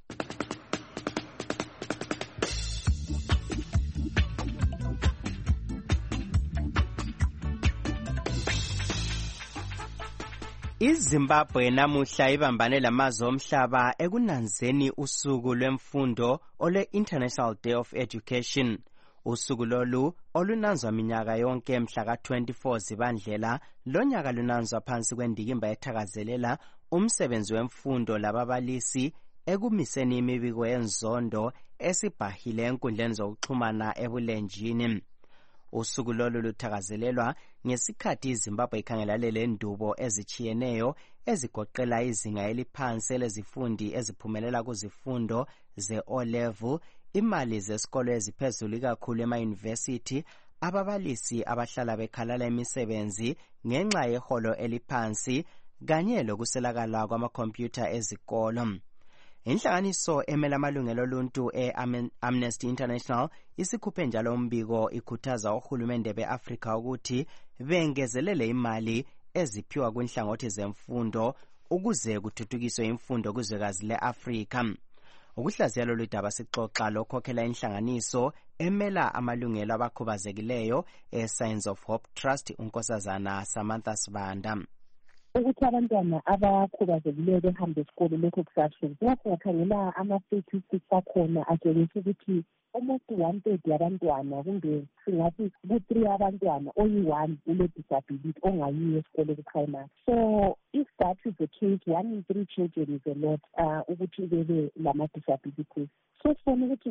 iZimbabwe namuhla ibambane lamazwe omhlaba ekunanzeni usuku lwemfundo olwe-International Day of Education. Usuku lolu olunanzwa minyaka yonke mhla ka twenty-four Zibandlela, lonyaka lunanzwa phansi kwendikimba ethakazelela umsebenzi wemfundo lababalisi ekumiseni imibiko yenzondo esibhahile enkundleni zokuxhumana ebulenjini. Usuku lolu luthakazelelwa ngesikhathi iZimbabwe ikhangelane lendubo ezichiyeneyo ezigoqela izinga eliphansi lezifundi eziphumelela kuzifundo ze-O level, imali zesikolo eziphezulu kakhulu ema-university, ababalisi abahlala bekhalala imisebenzi ngenxa yeholo eliphansi, kanye lokuselakala kwamakhompyutha ezikolo. Inhlanganiso emela amalungelo oluntu e-Amnesty International isikhuphe njalo umbiko ikhuthaza ohulumende be-Afrika ukuthi bengezelele imali eziphiwa kwinhlangothi zemfundo ukuze kuthuthukiswe imfundo kuzwekazi le-Afrika. Ukuhlaziya lolu daba sixoxa lokhokhela inhlanganiso emela amalungelo abakhubazekileyo e-Signs of Hope Trust, unkosazana Samantha Sibanda. Ukuthi abantwana abakhubazekileyo behambe esikolo lokho kusasho siyakhangela ama-statistics akhona atshengisa ukuthi almost one third yabantwana kumbe singathi ku-three abantwana oyi-one ule-disability ongayiyo esikolo ku-primary. So if that is the case, one in three children is a lot uh, ukuthi bebe lama-disabilities. So sifuna ukuthi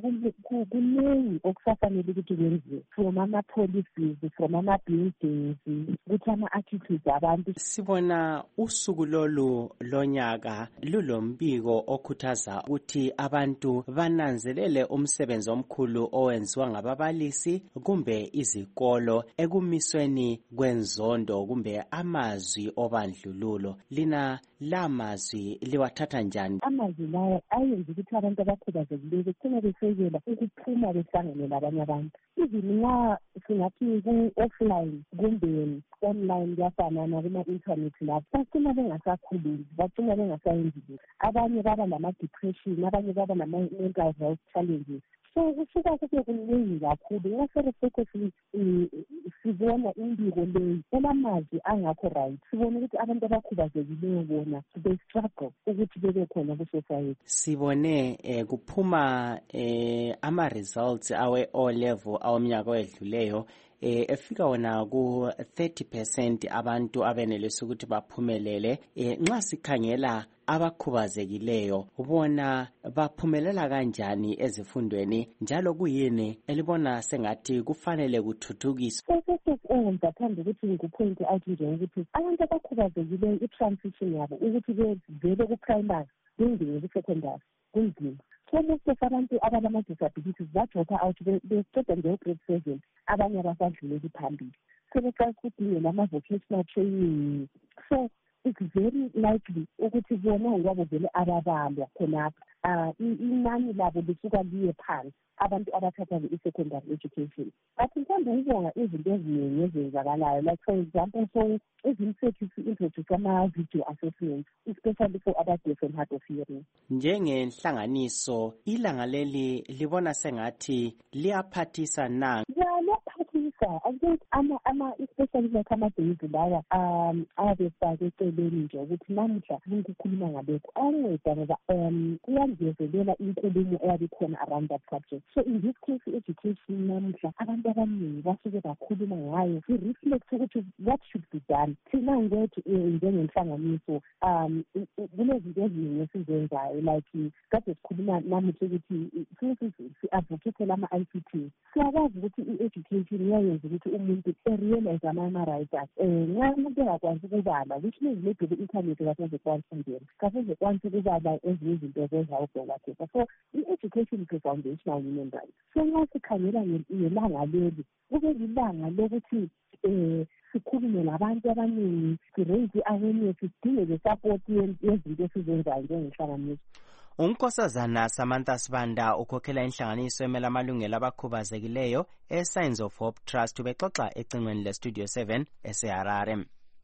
kuningi okusafanele ukuthi kwenziwe from ama-policies, from ama-buildings, ukuthi ama-attitudes abantu. Sibona usuku lolu lonyaka lulombiko okhuthaza ukuthi abantu bananzelele umsebenzi omkhulu owenziwa ngababalisi kumbe izikolo ekumisweni kwenzondo kumbe amazwi obandlululo. lina la mazwi liwathatha njani? Amazwi lawo ayenza ukuthi abantu abakhubazekileyo begcina besekela ukuphuma behlangane labanye abantu. Even nxa singathi ku-offline kumbe online kuyafanana kuma-internet lapho, bagcina bengasakhulumi, bagcina bengasayenzi lutho. Abanye baba nama-depression, abanye baba nama-mental health challenges. So kusuka kube kuningi kakhulu ngaseresekho sibona imbiko leyi elamazwi angakho right. Sibona ukuthi abantu abakhubazekileyo bona be-struggle ukuthi bebe khona ku-society. Sibone eh, kuphuma eh, ama-results awe-O level awomnyaka owedluleyo eh efika wona ku thirty percent abantu abenelisa ukuthi baphumelele. Eh nxa sikhangela abakhubazekileyo ubona baphumelela kanjani ezifundweni njalo kuyini elibona sengathi kufanele kuthuthukiswe? Enza phambi ukuthi ngikupoint out nje ukuthi abantu abakhubazekileyo i-transition yabo ukuthi bevele ku-primary bengene ku-secondary kunzima. So most of abantu abalama-disabilities badropa out beqeda nge-grade seven, abanye abasadluleli phambili sebeqala ukudingela ama-vocational training. So it's very likely ukuthi bona ngoba vele ababalwa khonapha inani labo lisuka liye phansi abantu abathatha i-secondary education. But ngithanda ukubonga izinto eziningi ezenzakalayo, like for example, so izimsethi si-introduce ama-video assessments, especially for abadeaf and hard of hearing. Njengenhlanganiso ilanga leli libona sengathi liyaphathisa na? Yeah, liyaphathisa. I think ama ama especially like ama-days lawa um abefake eceleni nje ukuthi namuhla ukukhuluma ngalokho anceda ngoba um kuyangezelela inkulumo eyabe khona around that subject. So in this case, education namuhla abantu abaningi basuke bakhuluma ngayo, i-reflect ukuthi what should be done. Thina ngethu njengenhlanganiso um kunezinto eziningi esizenzayo, like kade sikhuluma namuhla ukuthi si-advocate lama-I C T. Siyakwazi ukuthi i-education iyayenza ukuthi umuntu erealize ama-rights akhe. Nxa umuntu engakwanisi ukubala, which means maybe ku-internet kasezekwanisi ungena, kasezekwanisi ukubala ezinye izinto zezawubheka. So i-education is a foundational human right. So nxa sikhangela ngelanga leli kube lilanga lokuthi um sikhulume labantu abaningi, si-raise i-awareness, sidinge le-support yezinto esizenzayo njengenhlanganiso. Unkosazana Samantha Sibanda ukhokhela inhlanganiso emela amalungelo abakhubazekileyo e-Signs of Hope Trust ubexoxa ecingweni le-Studio seven eseHarare.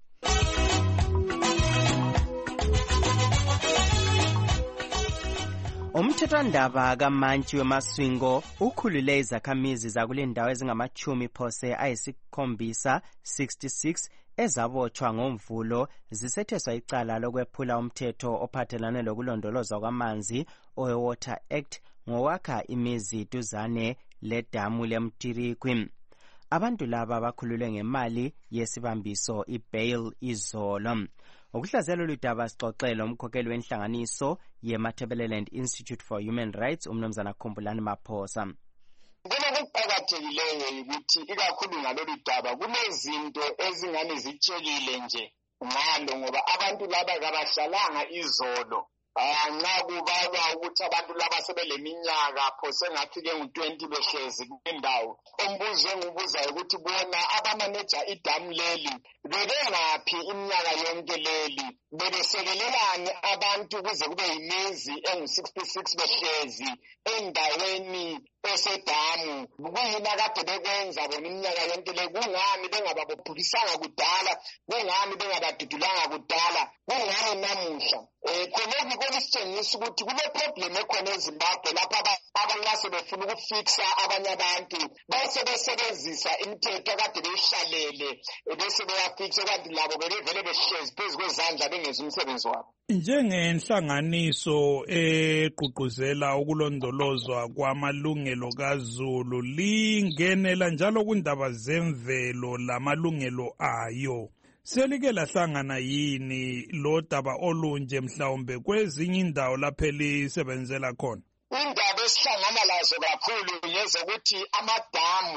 Umthethwandaba kaMantshi weMaswingo ukhulule izakhamizi zakule ndawo ezingamachumi phose ayisikhombisa sixty-six ezabotshwa ngomvulo zisetheswa icala lokwephula umthetho ophathelane lokulondolozwa kwamanzi owe-Water Act ngokwakha imizi duzane ledamu leMtirikwi. Abantu laba bakhululwe ngemali yesibambiso i-bail izolo. Ukuhlazela ludaba sixoxela umkhokheli wenhlanganiso ye-Matabeleland Institute for Human Rights umnumzana Khumbulani Maphosa. Kuqakathekileyo ukuthi ikakhulu ngalolu daba kunezinto ezingane zitshelile nje ngalo ngoba abantu laba kabahlalanga izolo. Nxa kubalwa ukuthi abantu laba sebeleminyaka phose ngafike ngu-twenty behlezi kwendawo. Umbuzo engibuzayo ukuthi bona abamaneja idamu leli bebengaphi iminyaka yonke leli, bebesekelelani abantu kuze kube yimizi engu-sixty-six behlezi endaweni esedamu. Kuyini akade bekwenza bona iminyaka yonke le? Kungani bengababophukisanga kudala? Kungani bengabadudulanga kudala? Kungani namuhla? Um khonokho kokusitshengisa ukuthi kune-problem ekhona eZimbabwe lapho abantu sebefuna ukufikisa abanye abantu bese besebenzisa imithetho akade beyihlalele bese beyafikisa kanti labo belevele behlezi phezu kwezandla bengenza umsebenzi wabo. Njengenhlanganiso eqhuquzela ukulondolozwa kwamalungelo kaZulu lingenela njalo kundaba zemvelo lamalungelo ayo. Selike lahlangana yini lo daba olunje mhlawumbe kwezinye indawo lapho lisebenzela khona? Indaba esihlangana lazo kakhulu ngezokuthi amadamu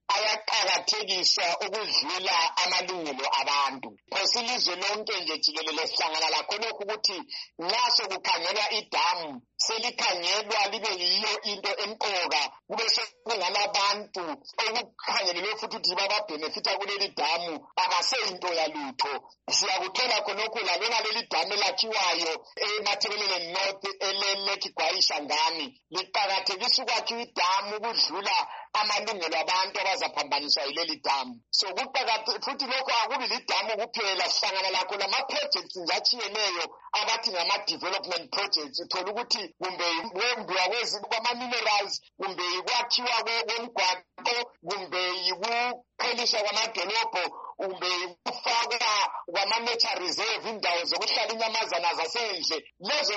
ayaqakathekisa ukudlula amalungelo abantu. Phose ilizwe lonke nje jikelele sihlangana lakho lokhu ukuthi nxa sokukhangelwa idamu selikhangelwa libe yiyo into emqoka kube sekungalabantu okukhangelelwe futhi ukuthi bababhenefitha kuleli damu abaseyinto yalutho. Siyakuthola khonokho lalona leli damu elakhiwayo eMatabeleland North eleleki Gwayishangani liqakathekisa ukwakhiwa idamu ukudlula amalungelo abantu abazaphambaniswa yileli damu. So kuqakathekile futhi lokho akubi lidamu kuphela, sihlangana lakho lama-projects nje atshiyeneyo abathi ngama-development projects. Uthola ukuthi kumbe kwembiwa kwama-minerals, kumbe yikwakhiwa kwemigwaqo, kumbe yikupheliswa kwamadolobho, kumbe yikufakwa kwama-nature reserve, indawo zokuhlala inyamazana zasendle. Lezo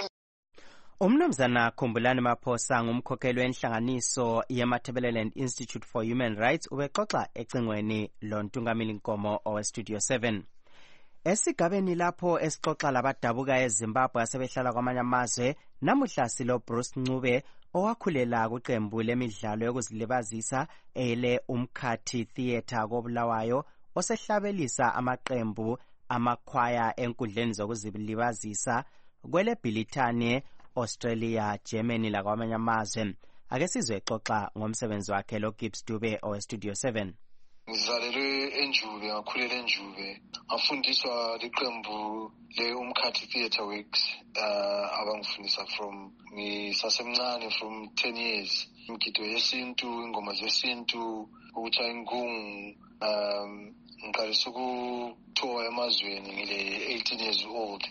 Umnumzana Khumbulani Maphosa ngumkhokheli wenhlanganiso yeMatabeleland Institute for Human Rights ubexoxa ecingweni lontungamili Nkomo oweStudio seven. Esigabeni lapho esixoxa labadabuka eZimbabwe asebehlala kwamanye amazwe, namuhla silo Bruce Ncube owakhulela kuqembu lemidlalo yokuzilibazisa ele Umkhathi Theatre koBulawayo osehlabelisa amaqembu amakhwaya enkundleni zokuzilibazisa kwele Bhilithane, Australia, Germany lakwamanye amazwe. Ake sizwe exoxa ngomsebenzi wakhe lo Gibbs Dube oweStudio seven. Ngizalelwe eNjube, ngakhulela eNjube, ngafundiswa liqembu le Umkhathi Theatre Works uh, abangifundisa from ngisasemncane from ten years. Imgido yesintu, ingoma zesintu, ukuthaya ingungu, um ngiqalisa ukuthola emazweni ngile eighteen years old.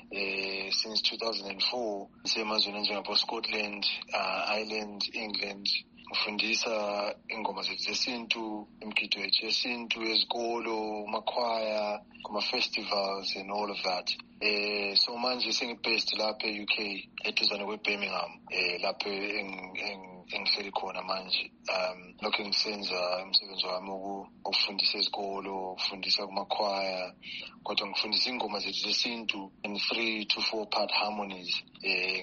Uh, since two thousand four, semazweni njengabo Scotland, uh, Ireland, England. Ngifundisa ingoma zesintu, imgido yesintu, ezikolo, amakhwaya, kuma-festivals and all of that. Eh so manje sengibased lapha e-U K eduzane kweBirmingham, eh lapho engihleli khona manje. Um lokho ngisenza umsebenzi wami ukufundisa ezikolo, ukufundisa kumakhwaya, kodwa ngifundisa ingoma zesintu in three to four part harmonies. Eh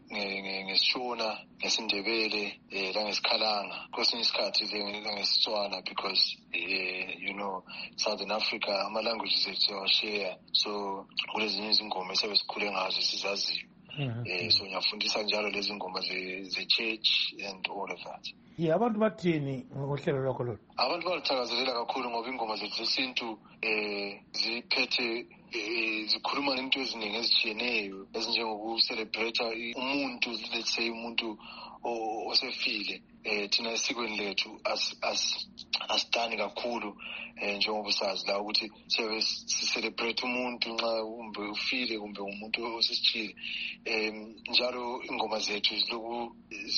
ngesishona, ngesindebele, eh langesikhalanga, kwesinye isikhathi langesitswana, because eh you know Southern Africa ama languages ethu share, so kulezi izingoma esebesikhule ngazo sizaziyo. Eh so ngiyafundisa njalo lezi ngoma ze church and all of that. Yeah, abantu bathini ngohlelo lwakho lo? Abantu balithakazelela kakhulu ngoba ingoma zesintu eh ziphethe zikhuluma ngento eziningi ezitshiyeneyo ezinjengokucelebrate umuntu, let's say umuntu osefile. Eh thina esikweni lethu as as asidani kakhulu eh njengoba usazi la ukuthi siyabe celebrate umuntu nxa umbe ufile kumbe umuntu osesijile. Eh njalo ingoma zethu ziloku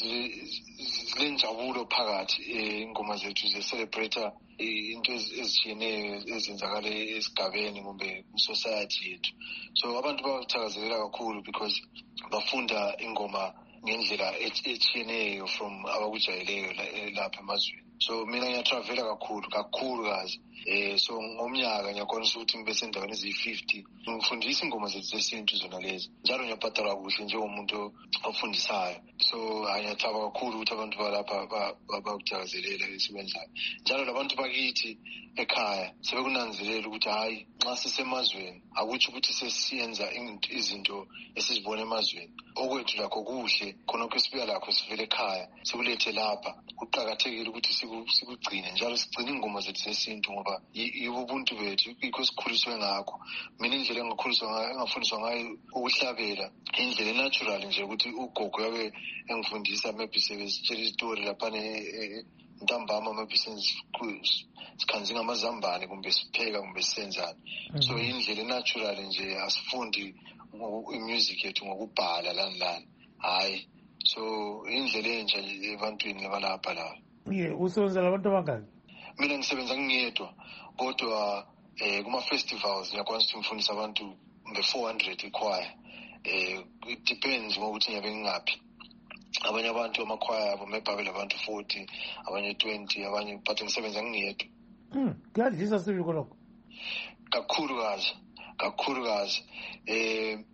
zilenjabulo phakathi. Eh ingoma zethu ze celebrate into ezitshiyeneyo ezenzakala esigabeni kumbe society yethu. So abantu bathakazelela kakhulu because bafunda ingoma ngendlela etshiyeneyo from abakujayeleyo lapha emazweni. So mina ngiyatravela kakhulu kakhulu kazi. Eh so ngomnyaka ngiyakwanisa ukuthi ngibe sendaweni eziyi-fifty ngifundisa ingoma zesintu zona lezi, njalo ngiyabhadala kuhle njengomuntu ofundisayo. So ngiyathaba kakhulu ukuthi abantu balapha bakuthakazelela esikwenzayo. Njalo labantu bakithi ekhaya sebekunanzelela ukuthi hayi nxa sisemazweni akuthi ukuthi sesiyenza izinto esizibona emazweni. Okwethu lakho kuhle, khonokho esibuya lakho sivele ekhaya sikulethe lapha. Kuqakathekile ukuthi sikugcine njalo sigcine ingoma zethu zesintu ngoba yibo ubuntu bethu, yikho sikhuliswe ngakho. Mina indlela engakhuliswa ngayo, engafundiswa ngayo ukuhlabela, indlela natural nje ukuthi ugogo yabe engifundisa, maybe sebesitshela istory lapha ntambama, maybe sikhanzinga amazambane kumbe sipheka kumbe senzani. So indlela natural nje, asifundi music yethu ngokubhala lani lani, hayi. So indlela enje ebantwini labalapha la. Yeah, usebenza labantu abangaki? Mina ngisebenza ngiyedwa, kodwa eh kuma festivals ngiyakwazi ukuthi ngifundise abantu nge four hundred ikhwaya. Eh it depends ngokuthi ngiyabe ngingaphi. Abanye abantu amakhwaya abo mebabela abantu forty, abanye twenty, abanye, but ngisebenza ngiyedwa. Mm, kuyadlisa sibili konke. Kakhulu kazi, kakhulu kazi. Eh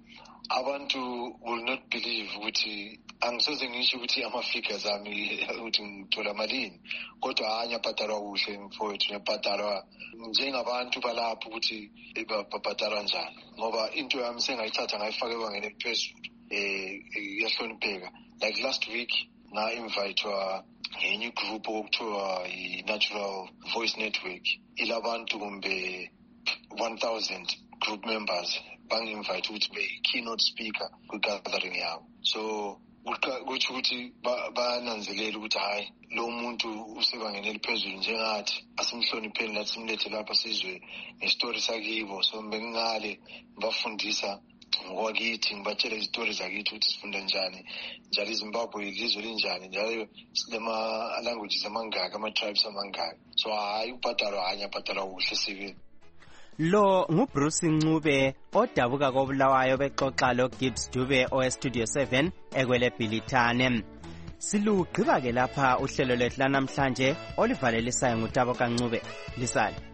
abantu will not believe ukuthi angisoze ngisho ukuthi ama-figures ami ukuthi ngithola malini, kodwa hayi ngiyabhatalwa kuhle mfowethu, ngiyabhatalwa njengabantu balapho ukuthi babhatalwa njani, ngoba into yami sengayithatha ngayifaka ebangeni eliphezulu um iyahlonipheka. Like last week nga-invitwa ngenye igroup okuthiwa i-Natural Voice Network, ilabantu kumbe one thousand group members bangi-invite ukuthi be-keynote speaker kwi-gathering yabo. So kutsho ukuthi bananzelela ukuthi hayi lo muntu usebangeni eliphezulu njengathi, asimhlonipheni lathi simlethe lapha sizwe ngestori sakibo. So bengingale ngibafundisa ngokwakithi, ngibatshela izitori zakithi ukuthi sifunda njani, njalo iZimbabwe ilizwe linjani, njalo sinama-languages amangaki, ama-tribes amangaki. So hayi ukubhatalwa hayi ngiyabhatalwa kuhle sibili. Lo nguBruce Ncube odabuka koBulawayo bexoxa lo Gibbs Dube oweStudio seven ekwele Bhilithane. Silugqiba ke lapha uhlelo lwethu namhlanje olivalelisayo nguTabo kaNcube lisale.